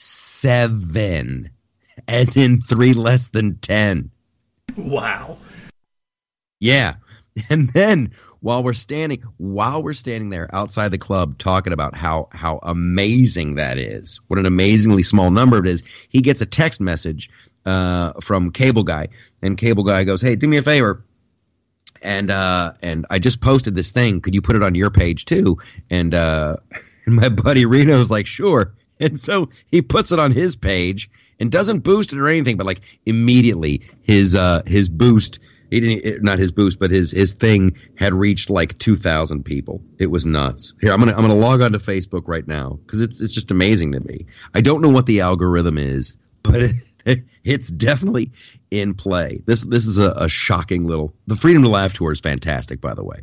7. As in 3 less than 10. Wow. Yeah. And then while we're standing there outside the club talking about how amazing that is, what an amazingly small number it is, he gets a text message from Cable Guy, and Cable Guy goes, hey, do me a favor. And I just posted this thing. Could you put it on your page too? And my buddy Reno's like, sure. And so he puts it on his page and doesn't boost it or anything, but like immediately his boost. He didn't, not his boost, but his thing had reached like 2,000 people. It was nuts. Here, I'm gonna log on to Facebook right now because it's just amazing to me. I don't know what the algorithm is, but it's definitely in play. This is a shocking little. The Freedom to Laugh tour is fantastic, by the way.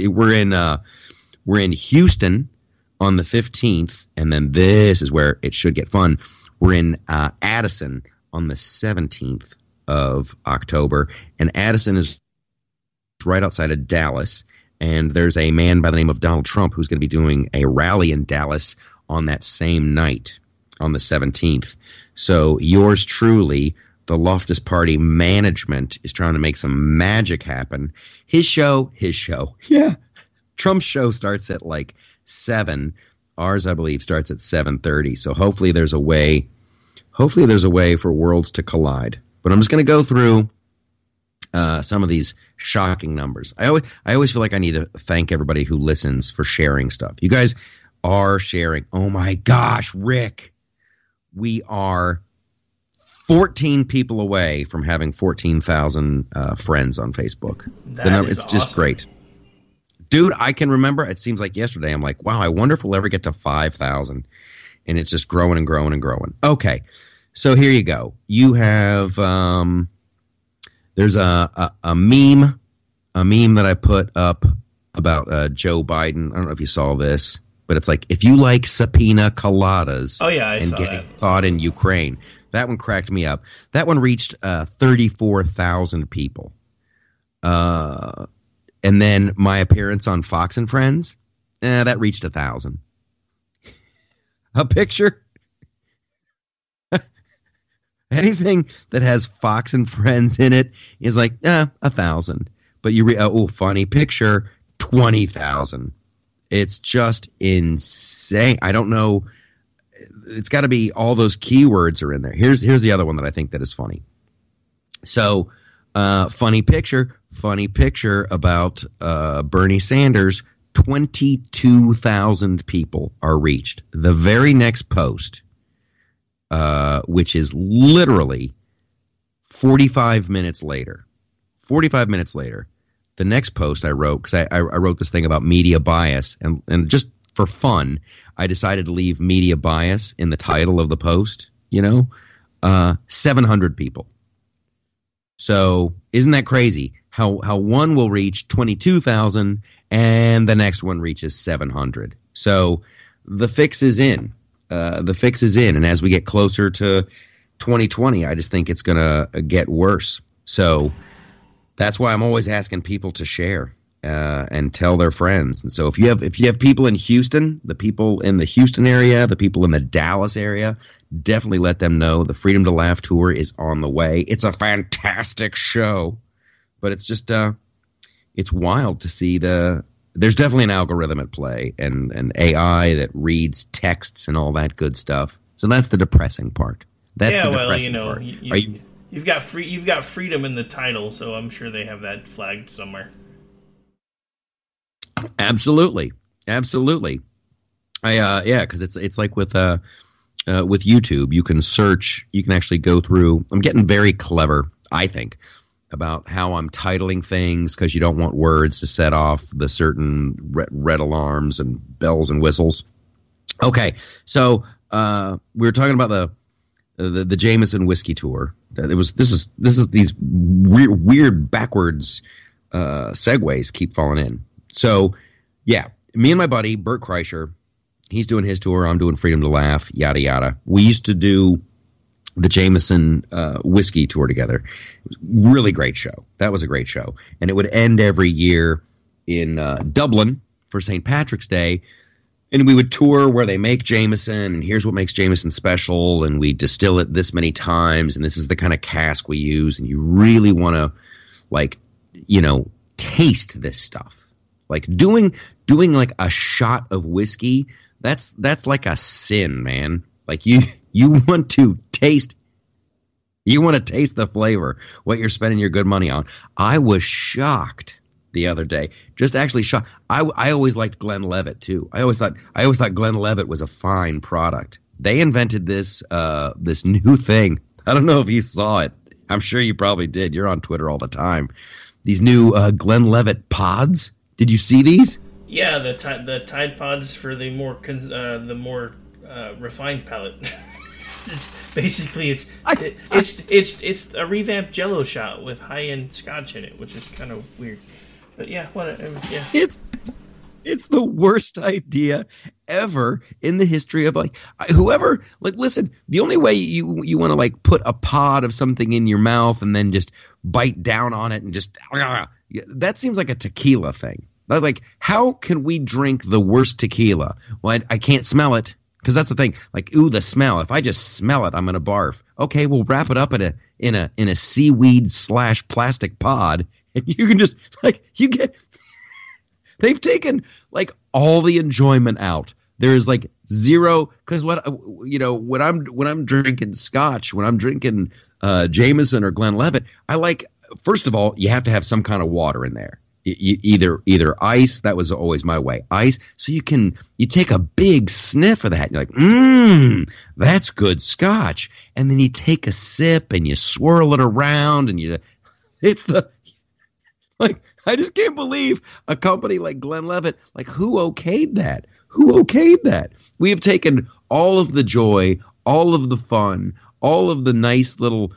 We're in Houston on the 15th, and then this is where it should get fun. We're in Addison on the 17th of October, and Addison is right outside of Dallas, and there's a man by the name of Donald Trump who's going to be doing a rally in Dallas on that same night, on the 17th. So yours truly, the Loftus Party management, is trying to make some magic happen. His show, yeah. Trump's show starts at like 7. Ours, I believe, starts at 7:30. So hopefully there's a way for worlds to collide. But I'm just going to go through some of these shocking numbers. I always feel like I need to thank everybody who listens for sharing stuff. You guys are sharing. Oh my gosh, Rick, we are 14 people away from having 14,000 friends on Facebook. It's awesome. Just great. Dude, I can remember, it seems like yesterday, I'm like, wow, I wonder if we'll ever get to 5,000. And it's just growing and growing and growing. Okay. So here you go. You have there's a meme that I put up about Joe Biden. I don't know if you saw this, but it's like, if you like subpoena coladas, and getting caught in Ukraine. That one cracked me up. That one reached 34,000 people. And then my appearance on Fox and Friends, that reached 1,000. A picture. Anything that has Fox and Friends in it is like 1,000. But you funny picture, 20,000. It's just insane. I don't know. it's got to be all those keywords are in there. Here's the other one that I think that is funny. So, funny picture about Bernie Sanders. 22,000 people are reached. The very next post, which is literally 45 minutes later. 45 minutes later, the next post I wrote, because I wrote this thing about media bias, and just for fun, I decided to leave media bias in the title of the post. 700 people. So isn't that crazy? How one will reach 22,000 and the next one reaches 700. So the fix is in. And as we get closer to 2020, I just think it's going to get worse. So that's why I'm always asking people to share and tell their friends. And so if you have people in Houston, the people in the Houston area, the people in the Dallas area, definitely let them know the Freedom to Laugh tour is on the way. It's a fantastic show, but it's just it's wild to see there's definitely an algorithm at play and an AI that reads texts and all that good stuff. So that's the depressing part. That's the depressing part. You've got freedom in the title, so I'm sure they have that flagged somewhere. Absolutely. Because it's like with YouTube, you can search, you can actually go through. I'm getting very clever, I think, about how I'm titling things, because you don't want words to set off the certain red alarms and bells and whistles. Okay, so we were talking about the Jameson whiskey tour. This is these weird backwards segues keep falling in. So yeah, me and my buddy Bert Kreischer, he's doing his tour, I'm doing Freedom to Laugh, yada yada. We used to do the Jameson whiskey tour together. It was a really great show. That was a great show. And it would end every year in Dublin for St. Patrick's Day. And we would tour where they make Jameson, and here's what makes Jameson special, and we distill it this many times, and this is the kind of cask we use, and you really want to, taste this stuff. Like doing like a shot of whiskey, that's like a sin, man. Like you want to taste the flavor, what you're spending your good money on. I was shocked the other day, just actually shocked. I always liked Glenlivet too. I always thought Glenlivet was a fine product. They invented this new thing. I don't know if you saw it. I'm sure you probably did. You're on Twitter all the time. These new Glenlivet pods. Did you see these? Yeah, the Tide Pods for the more refined palate. It's a revamped Jello shot with high-end scotch in it, which is kind of weird. But yeah, yeah. It's the worst idea ever in the history of whoever. Listen, the only way you want to put a pod of something in your mouth and then just bite down on it and just that seems like a tequila thing. How can we drink the worst tequila? Well, I can't smell it. Because that's the thing, the smell. If I just smell it, I'm gonna barf. Okay, we'll wrap it up in a seaweed / plastic pod, and you can just They've taken all the enjoyment out. There is zero. Because when I'm drinking scotch, when I'm drinking Jameson or Glenlivet, first of all, you have to have some kind of water in there. Either ice. That was always my way. Ice. So you take a big sniff of that and you're like, that's good scotch. And then you take a sip and you swirl it around and I just can't believe a company like Glenlivet, who okayed that? Who okayed that? We have taken all of the joy, all of the fun, all of the nice little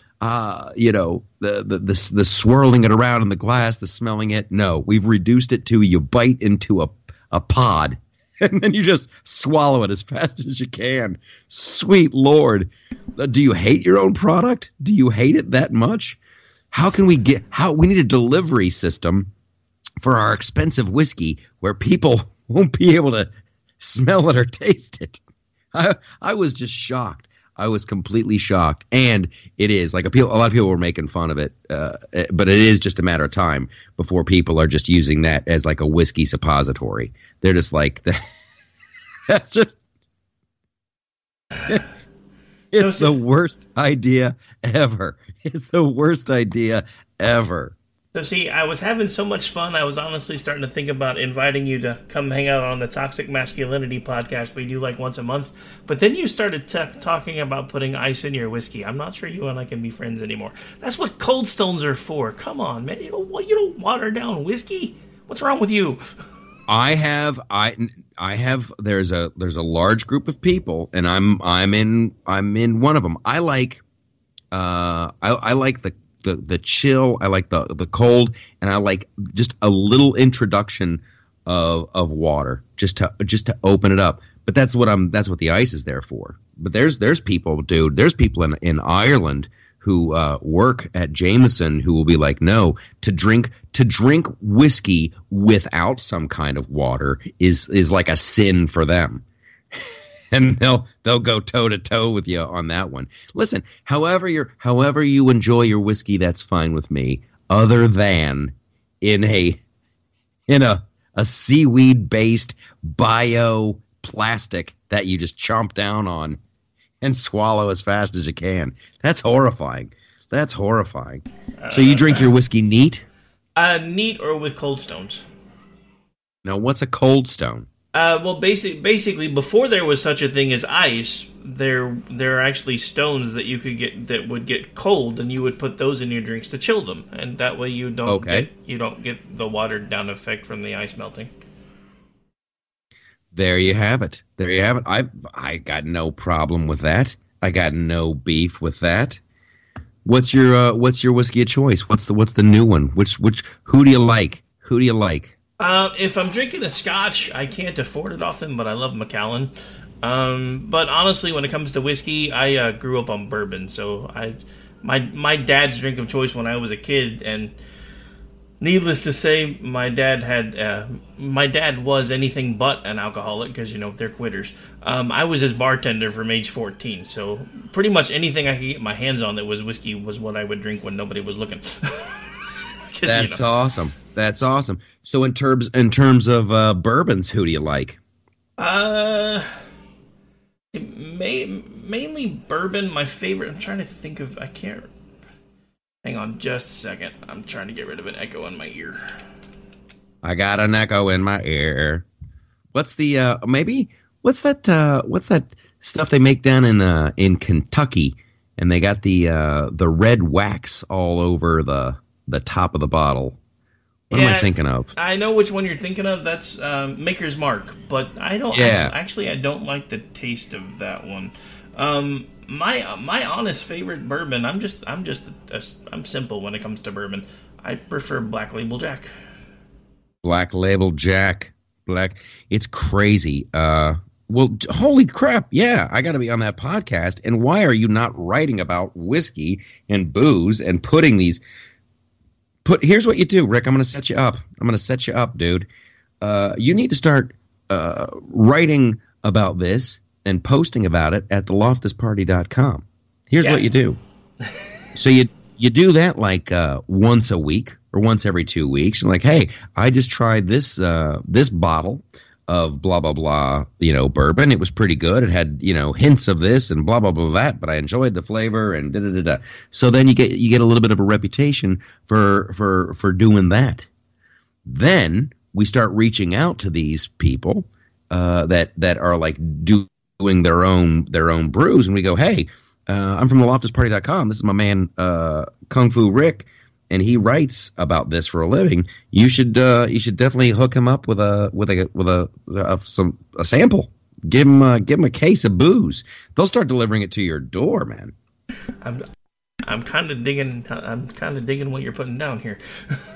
the swirling it around in the glass, the smelling it. No, we've reduced it to you bite into a pod and then you just swallow it as fast as you can. Sweet Lord. Do you hate your own product? Do you hate it that much? We need a delivery system for our expensive whiskey where people won't be able to smell it or taste it. I was just shocked. I was completely shocked. And it is a lot of people were making fun of it, but it is just a matter of time before people are just using that as a whiskey suppository. They're just that's just. It's the worst idea ever. It's the worst idea ever. So see, I was having so much fun, I was honestly starting to think about inviting you to come hang out on the Toxic Masculinity podcast we do like once a month. But then you started talking about putting ice in your whiskey. I'm not sure you and I can be friends anymore. That's what Cold Stones are for. Come on, man. You don't water down whiskey? What's wrong with you? I have there's a large group of people, and I'm in one of them. I like the chill, I like the cold, and I like just a little introduction of water just to open it up. But that's what the ice is there for. But there's people, dude. There's people in Ireland who work at Jameson who will be like, no, to drink whiskey without some kind of water is like a sin for them. And they'll go toe to toe with you on that one. Listen, however you enjoy your whiskey, that's fine with me. Other than in a seaweed based bio plastic that you just chomp down on and swallow as fast as you can. That's horrifying. So you drink your whiskey neat? Neat or with Cold Stones. Now, what's a Cold Stone? Well, basically, before there was such a thing as ice, there are actually stones that you could get that would get cold, and you would put those in your drinks to chill them, and that way you don't get the watered down effect from the ice melting. There you have it. I got no problem with that. I got no beef with that. What's your whiskey of choice? What's the new one? Who do you like? If I'm drinking a Scotch, I can't afford it often, but I love Macallan. But honestly, when it comes to whiskey, I grew up on bourbon. So my dad's drink of choice when I was a kid, and needless to say, my dad was anything but an alcoholic because they're quitters. I was his bartender from age 14, so pretty much anything I could get my hands on that was whiskey was what I would drink when nobody was looking. That's awesome. That's awesome. So in terms of bourbons, who do you like? Mainly bourbon. My favorite. I'm trying to think of. I can't. Hang on, just a second. I'm trying to get rid of an echo in my ear. I got an echo in my ear. What's the What's that stuff they make down in Kentucky? And they got the red wax all over the top of the bottle. What am I thinking of? I know which one you're thinking of. That's Maker's Mark, but I don't. Yeah. Actually, I don't like the taste of that one. My honest favorite bourbon. I'm simple when it comes to bourbon. I prefer Black Label Jack. Black Label Jack. It's crazy. Well, holy crap. Yeah, I got to be on that podcast. And why are you not writing about whiskey and booze and putting these... Here's what you do, Rick. I'm going to set you up. Dude. You need to start writing about this and posting about it at theloftusparty.com. Here's what you do. So you do that like once a week or once every 2 weeks. You're like, hey, I just tried this bottle of blah blah blah, bourbon. It was pretty good. It had hints of this and blah blah blah that, but I enjoyed the flavor and da da da da. So then you get a little bit of a reputation for doing that. Then we start reaching out to these people that are like doing their own brews, and we go, hey, I'm from theloftusparty.com. This is my man Kung Fu Rick, and he writes about this for a living. You should definitely hook him up with a sample. Give him a case of booze. They'll start delivering it to your door, man. I'm kind of digging what you're putting down here.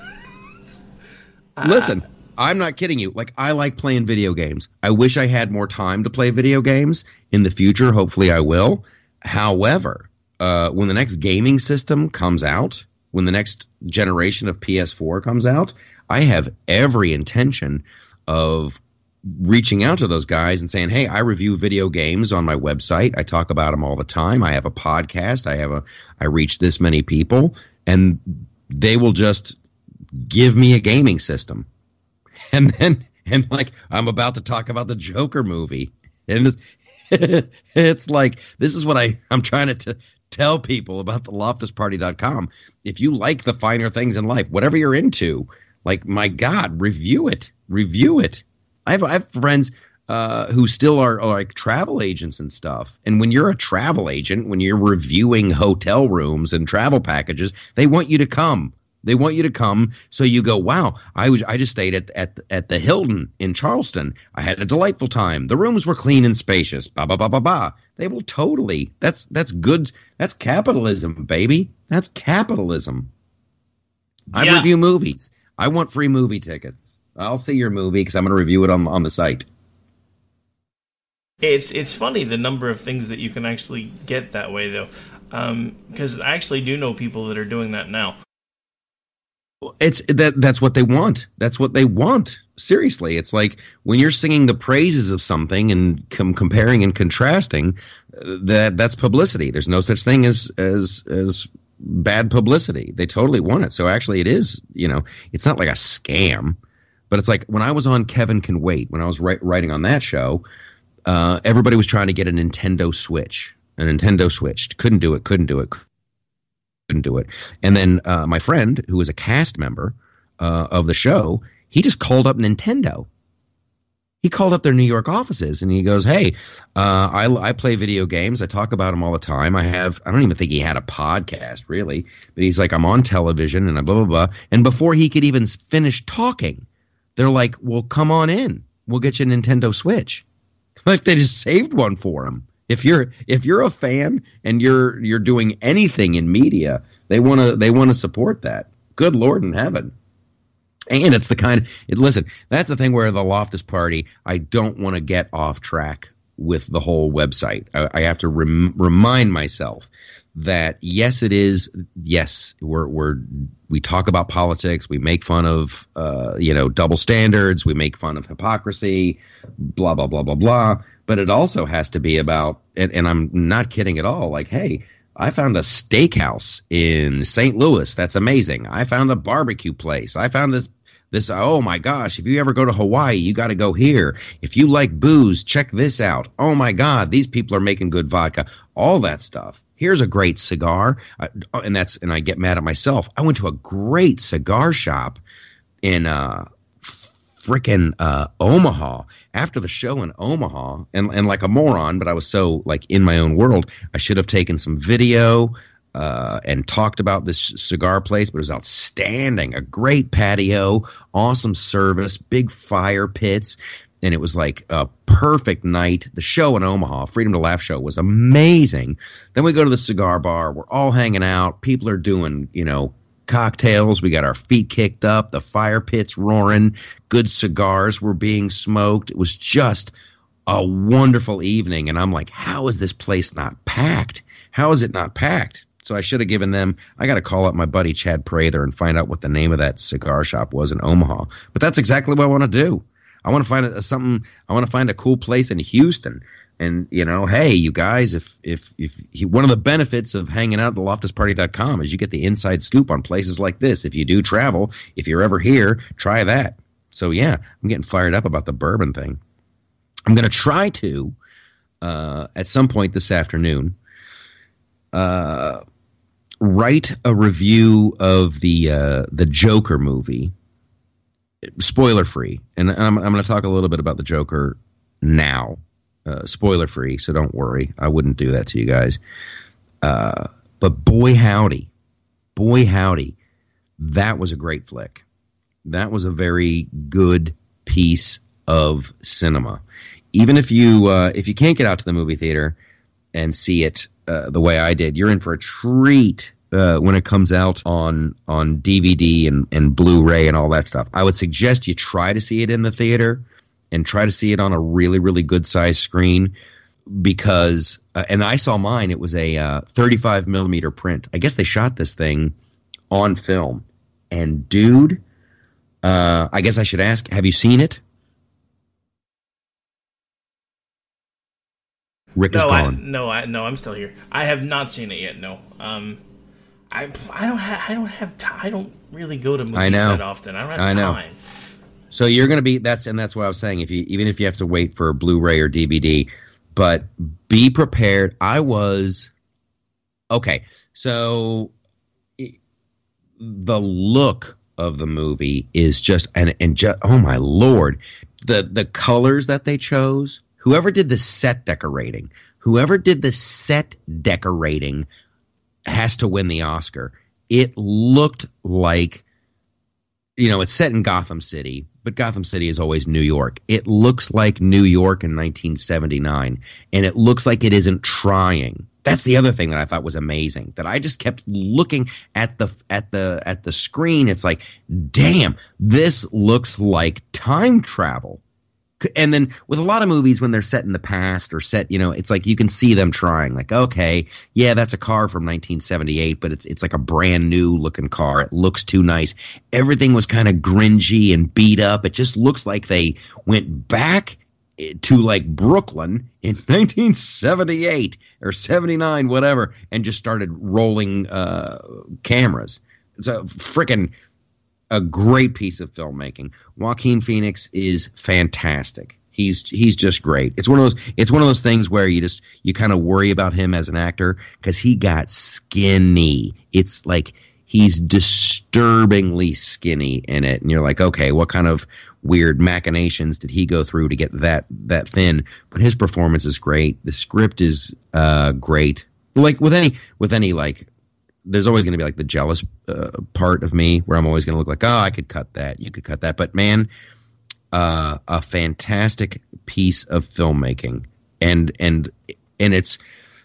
Listen, I'm not kidding you. Like, I like playing video games. I wish I had more time to play video games in the future. Hopefully I will. However, when the next gaming system comes out, when the next generation of PS4 comes out, I have every intention of reaching out to those guys and saying, hey, I review video games on my website. I talk about them all the time. I have a podcast. I reach this many people, and they will just give me a gaming system. And like, I'm about to talk about the Joker movie. And It's like, this is what I'm trying to tell people about the loftusparty.com. If you like the finer things in life, whatever you're into, like, my God, review it. I have friends who still are like travel agents and stuff. And when you're a travel agent, when you're reviewing hotel rooms and travel packages, they want you to come. So you go, wow, I just stayed at the Hilton in Charleston. I had a delightful time. The rooms were clean and spacious. Ba ba ba ba ba. They will totally. That's good. That's capitalism, baby. That's capitalism. I review movies. I want free movie tickets. I'll see your movie because I'm going to review it on the site. It's funny the number of things that you can actually get that way, though, because I actually do know people that are doing that now. That's what they want. That's what they want. Seriously, it's like when you're singing the praises of something and comparing and contrasting, that's publicity. There's no such thing as bad publicity. They totally want it. So actually, it is. It's not like a scam, but it's like when I was on Kevin Can Wait, when I was writing on that show, everybody was trying to get a Nintendo Switch. Couldn't do it. And then my friend, who was a cast member of the show, he just called up Nintendo. He called up their New York offices and he goes, hey, I play video games. I talk about them all the time. I don't even think he had a podcast, really. But he's like, I'm on television and blah, blah, blah. And before he could even finish talking, they're like, well, come on in. We'll get you a Nintendo Switch. Like they just saved one for him. If you're a fan and you're doing anything in media, they want to support that. Good Lord in heaven. And it's the kind listen, that's the thing where the Loftus Party, I don't want to get off track with the whole website. I have to remind myself that yes, it is. Yes, we talk about politics. We make fun of double standards. We make fun of hypocrisy. Blah blah blah blah blah. But it also has to be about, and I'm not kidding at all. Like, hey, I found a steakhouse in St. Louis. That's amazing. I found a barbecue place. I found this. Oh my gosh! If you ever go to Hawaii, you got to go here. If you like booze, check this out. Oh my God, these people are making good vodka. All that stuff. Here's a great cigar, and I get mad at myself. I went to a great cigar shop in frickin' Omaha after the show in Omaha, and like a moron, but I was so like in my own world. I should have taken some video and talked about this cigar place, but it was outstanding. A great patio, awesome service, big fire pits. And it was like a perfect night. The show in Omaha, Freedom to Laugh show, was amazing. Then we go to the cigar bar. We're all hanging out. People are doing, cocktails. We got our feet kicked up. The fire pit's roaring. Good cigars were being smoked. It was just a wonderful evening. And I'm like, how is this place not packed? How is it not packed? So I should have given them – I got to call up my buddy Chad Prather and find out what the name of that cigar shop was in Omaha. But that's exactly what I want to do. I want to find something. I want to find a cool place in Houston, and hey, you guys, if one of the benefits of hanging out at the loftusparty.com is you get the inside scoop on places like this. If you do travel, if you're ever here, try that. So yeah, I'm getting fired up about the bourbon thing. I'm going to try to at some point this afternoon write a review of the Joker movie. Spoiler free, and I'm going to talk a little bit about the Joker now. Spoiler free, so don't worry. I wouldn't do that to you guys. But boy howdy, that was a great flick. That was a very good piece of cinema. Even if you can't get out to the movie theater and see it the way I did, you're in for a treat. When it comes out on DVD and Blu-ray and all that stuff. I would suggest you try to see it in the theater and try to see it on a really, really good size screen because, and I saw mine, it was a 35 millimeter print. I guess they shot this thing on film. And dude, I guess I should ask, have you seen it? Rick is gone. No, I'm still here. I have not seen it yet. No. I don't really go to movies that often. I don't have time. So you're going to be that's why I was saying even if you have to wait for a Blu-ray or DVD, but be prepared. Okay, so the look of the movie is just oh my Lord, the colors that they chose. Whoever did the set decorating has to win the Oscar. It looked like, it's set in Gotham City, but Gotham City is always New York. It looks like New York in 1979, and it looks like it isn't trying. That's the other thing that I thought was amazing, that I just kept looking at the screen. It's like, damn, this looks like time travel. And then with a lot of movies, when they're set in the past or set, it's like you can see them trying. Like, okay, yeah, that's a car from 1978, but it's like a brand new looking car. It looks too nice. Everything was kind of gringy and beat up. It just looks like they went back to like Brooklyn in 1978 or 79, whatever, and just started rolling cameras. It's a great piece of filmmaking. Joaquin Phoenix is fantastic. He's just great. It's one of those things where you kind of worry about him as an actor because he got skinny. It's like he's disturbingly skinny in it, and you're like, okay, what kind of weird machinations did he go through to get that thin? But his performance is great. The script is great. Like with any like, there's always going to be like the jealous part of me where I'm always going to look like, oh, I could cut that. You could cut that. But man, a fantastic piece of filmmaking, and it's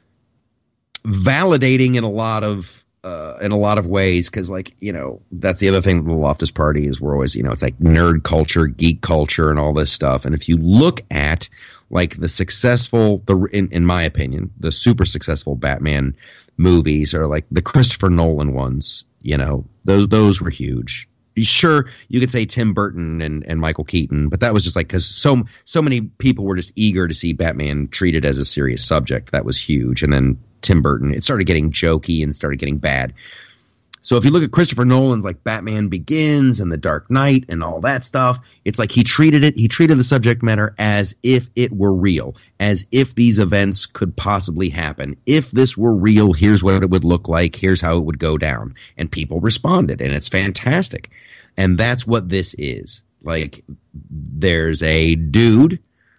validating in a lot of ways. Cause like, that's the other thing with the Loftus Party is we're always, it's like nerd culture, geek culture, and all this stuff. And if you look at like the successful, in my opinion, the super successful Batman movies are like the Christopher Nolan ones, those were huge. Sure, you could say Tim Burton and Michael Keaton, but that was just like because so many people were just eager to see Batman treated as a serious subject. That was huge. And then Tim Burton, it started getting jokey and started getting bad. So if you look at Christopher Nolan's like Batman Begins and The Dark Knight and all that stuff, it's like he treated the subject matter as if it were real, as if these events could possibly happen. If this were real, here's what it would look like, here's how it would go down. And people responded, and it's fantastic. And that's what this is. Like, there's a dude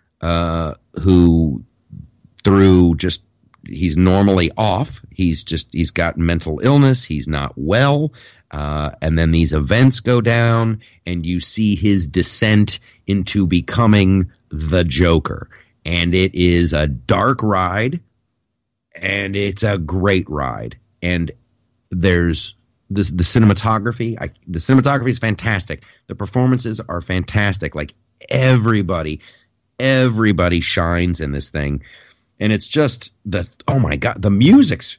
who, through just, he's normally off. He's got mental illness. He's not well. And then these events go down and you see his descent into becoming the Joker. And it is a dark ride and it's a great ride. And there's the cinematography. The cinematography is fantastic. The performances are fantastic. Like everybody shines in this thing. And it's just oh my God, the music's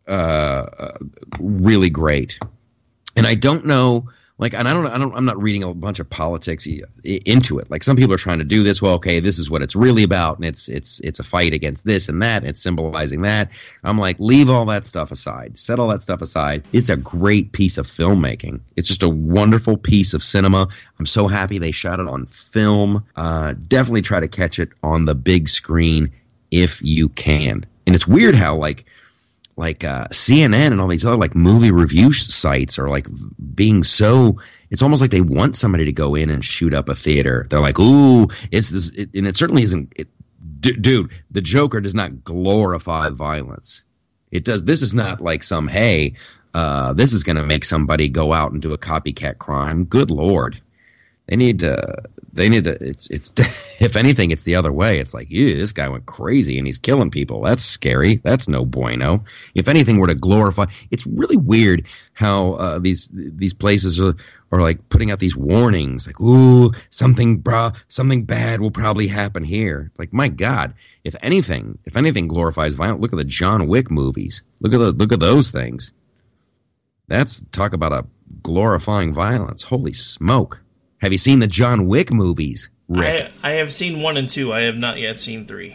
really great. And I don't know, like, and I'm not reading a bunch of politics into it. Like some people are trying to do this. Well, okay, this is what it's really about. And it's a fight against this and that. And it's symbolizing that. I'm like, leave all that stuff aside. Set all that stuff aside. It's a great piece of filmmaking. It's just a wonderful piece of cinema. I'm so happy they shot it on film. Definitely try to catch it on the big screen if you can. And it's weird how like CNN and all these other like movie review sites are like being so, it's almost like they want somebody to go in and shoot up a theater. They're like, ooh, it's this, and it certainly isn't. Dude, the Joker does not glorify violence. It does. This is not like some, hey, this is going to make somebody go out and do a copycat crime. Good Lord. They need to, it's, if anything, it's the other way. It's like, ew, this guy went crazy and he's killing people. That's scary. That's no bueno. If anything were to glorify, it's really weird how these places are like putting out these warnings, like, ooh, something bad will probably happen here. Like, my God, if anything glorifies violence, look at the John Wick movies. Look at those things. That's talk about a glorifying violence. Holy smoke. Have you seen the John Wick movies, Rick? I have seen 1 and 2. I have not yet seen 3.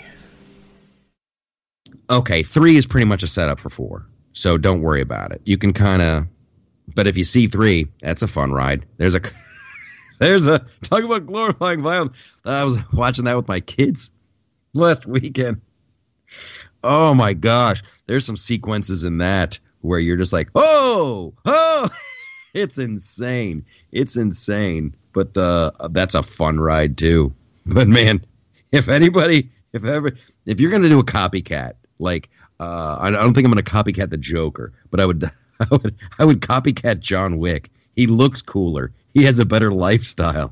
Okay, 3 is pretty much a setup for 4, so don't worry about it. You can kind of, but if you see 3, that's a fun ride. There's a talk about glorifying violence. I was watching that with my kids last weekend. Oh my gosh, there's some sequences in that where you're just like, oh, it's insane. It's insane. But that's a fun ride too. But man, if you're going to do a copycat, like, I don't think I'm going to copycat the Joker, but I would copycat John Wick. He looks cooler. He has a better lifestyle.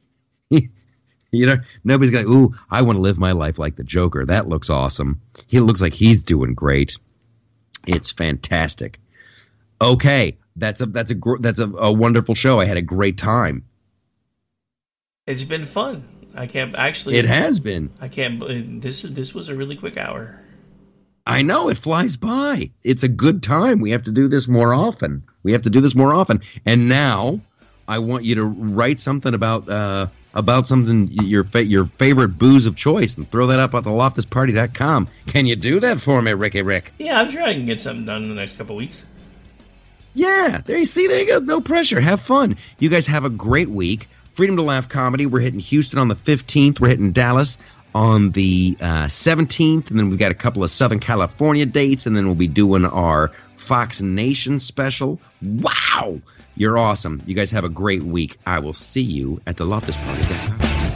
Nobody's going, ooh, I want to live my life like the Joker. That looks awesome. He looks like he's doing great. It's fantastic. Okay, that's a wonderful show. I had a great time. It's been fun. I can't actually. It has been. I can't. This was a really quick hour. I know, it flies by. It's a good time. We have to do this more often. And now I want you to write something about something, your favorite booze of choice, and throw that up at the loftusparty.com. Can you do that for me, Ricky Rick? Yeah, I'm sure I can get something done in the next couple weeks. Yeah, there you go. No pressure. Have fun. You guys have a great week. Freedom to Laugh Comedy. We're hitting Houston on the 15th. We're hitting Dallas on the 17th. And then we've got a couple of Southern California dates. And then we'll be doing our Fox Nation special. Wow! You're awesome. You guys have a great week. I will see you at the loftusparty.com.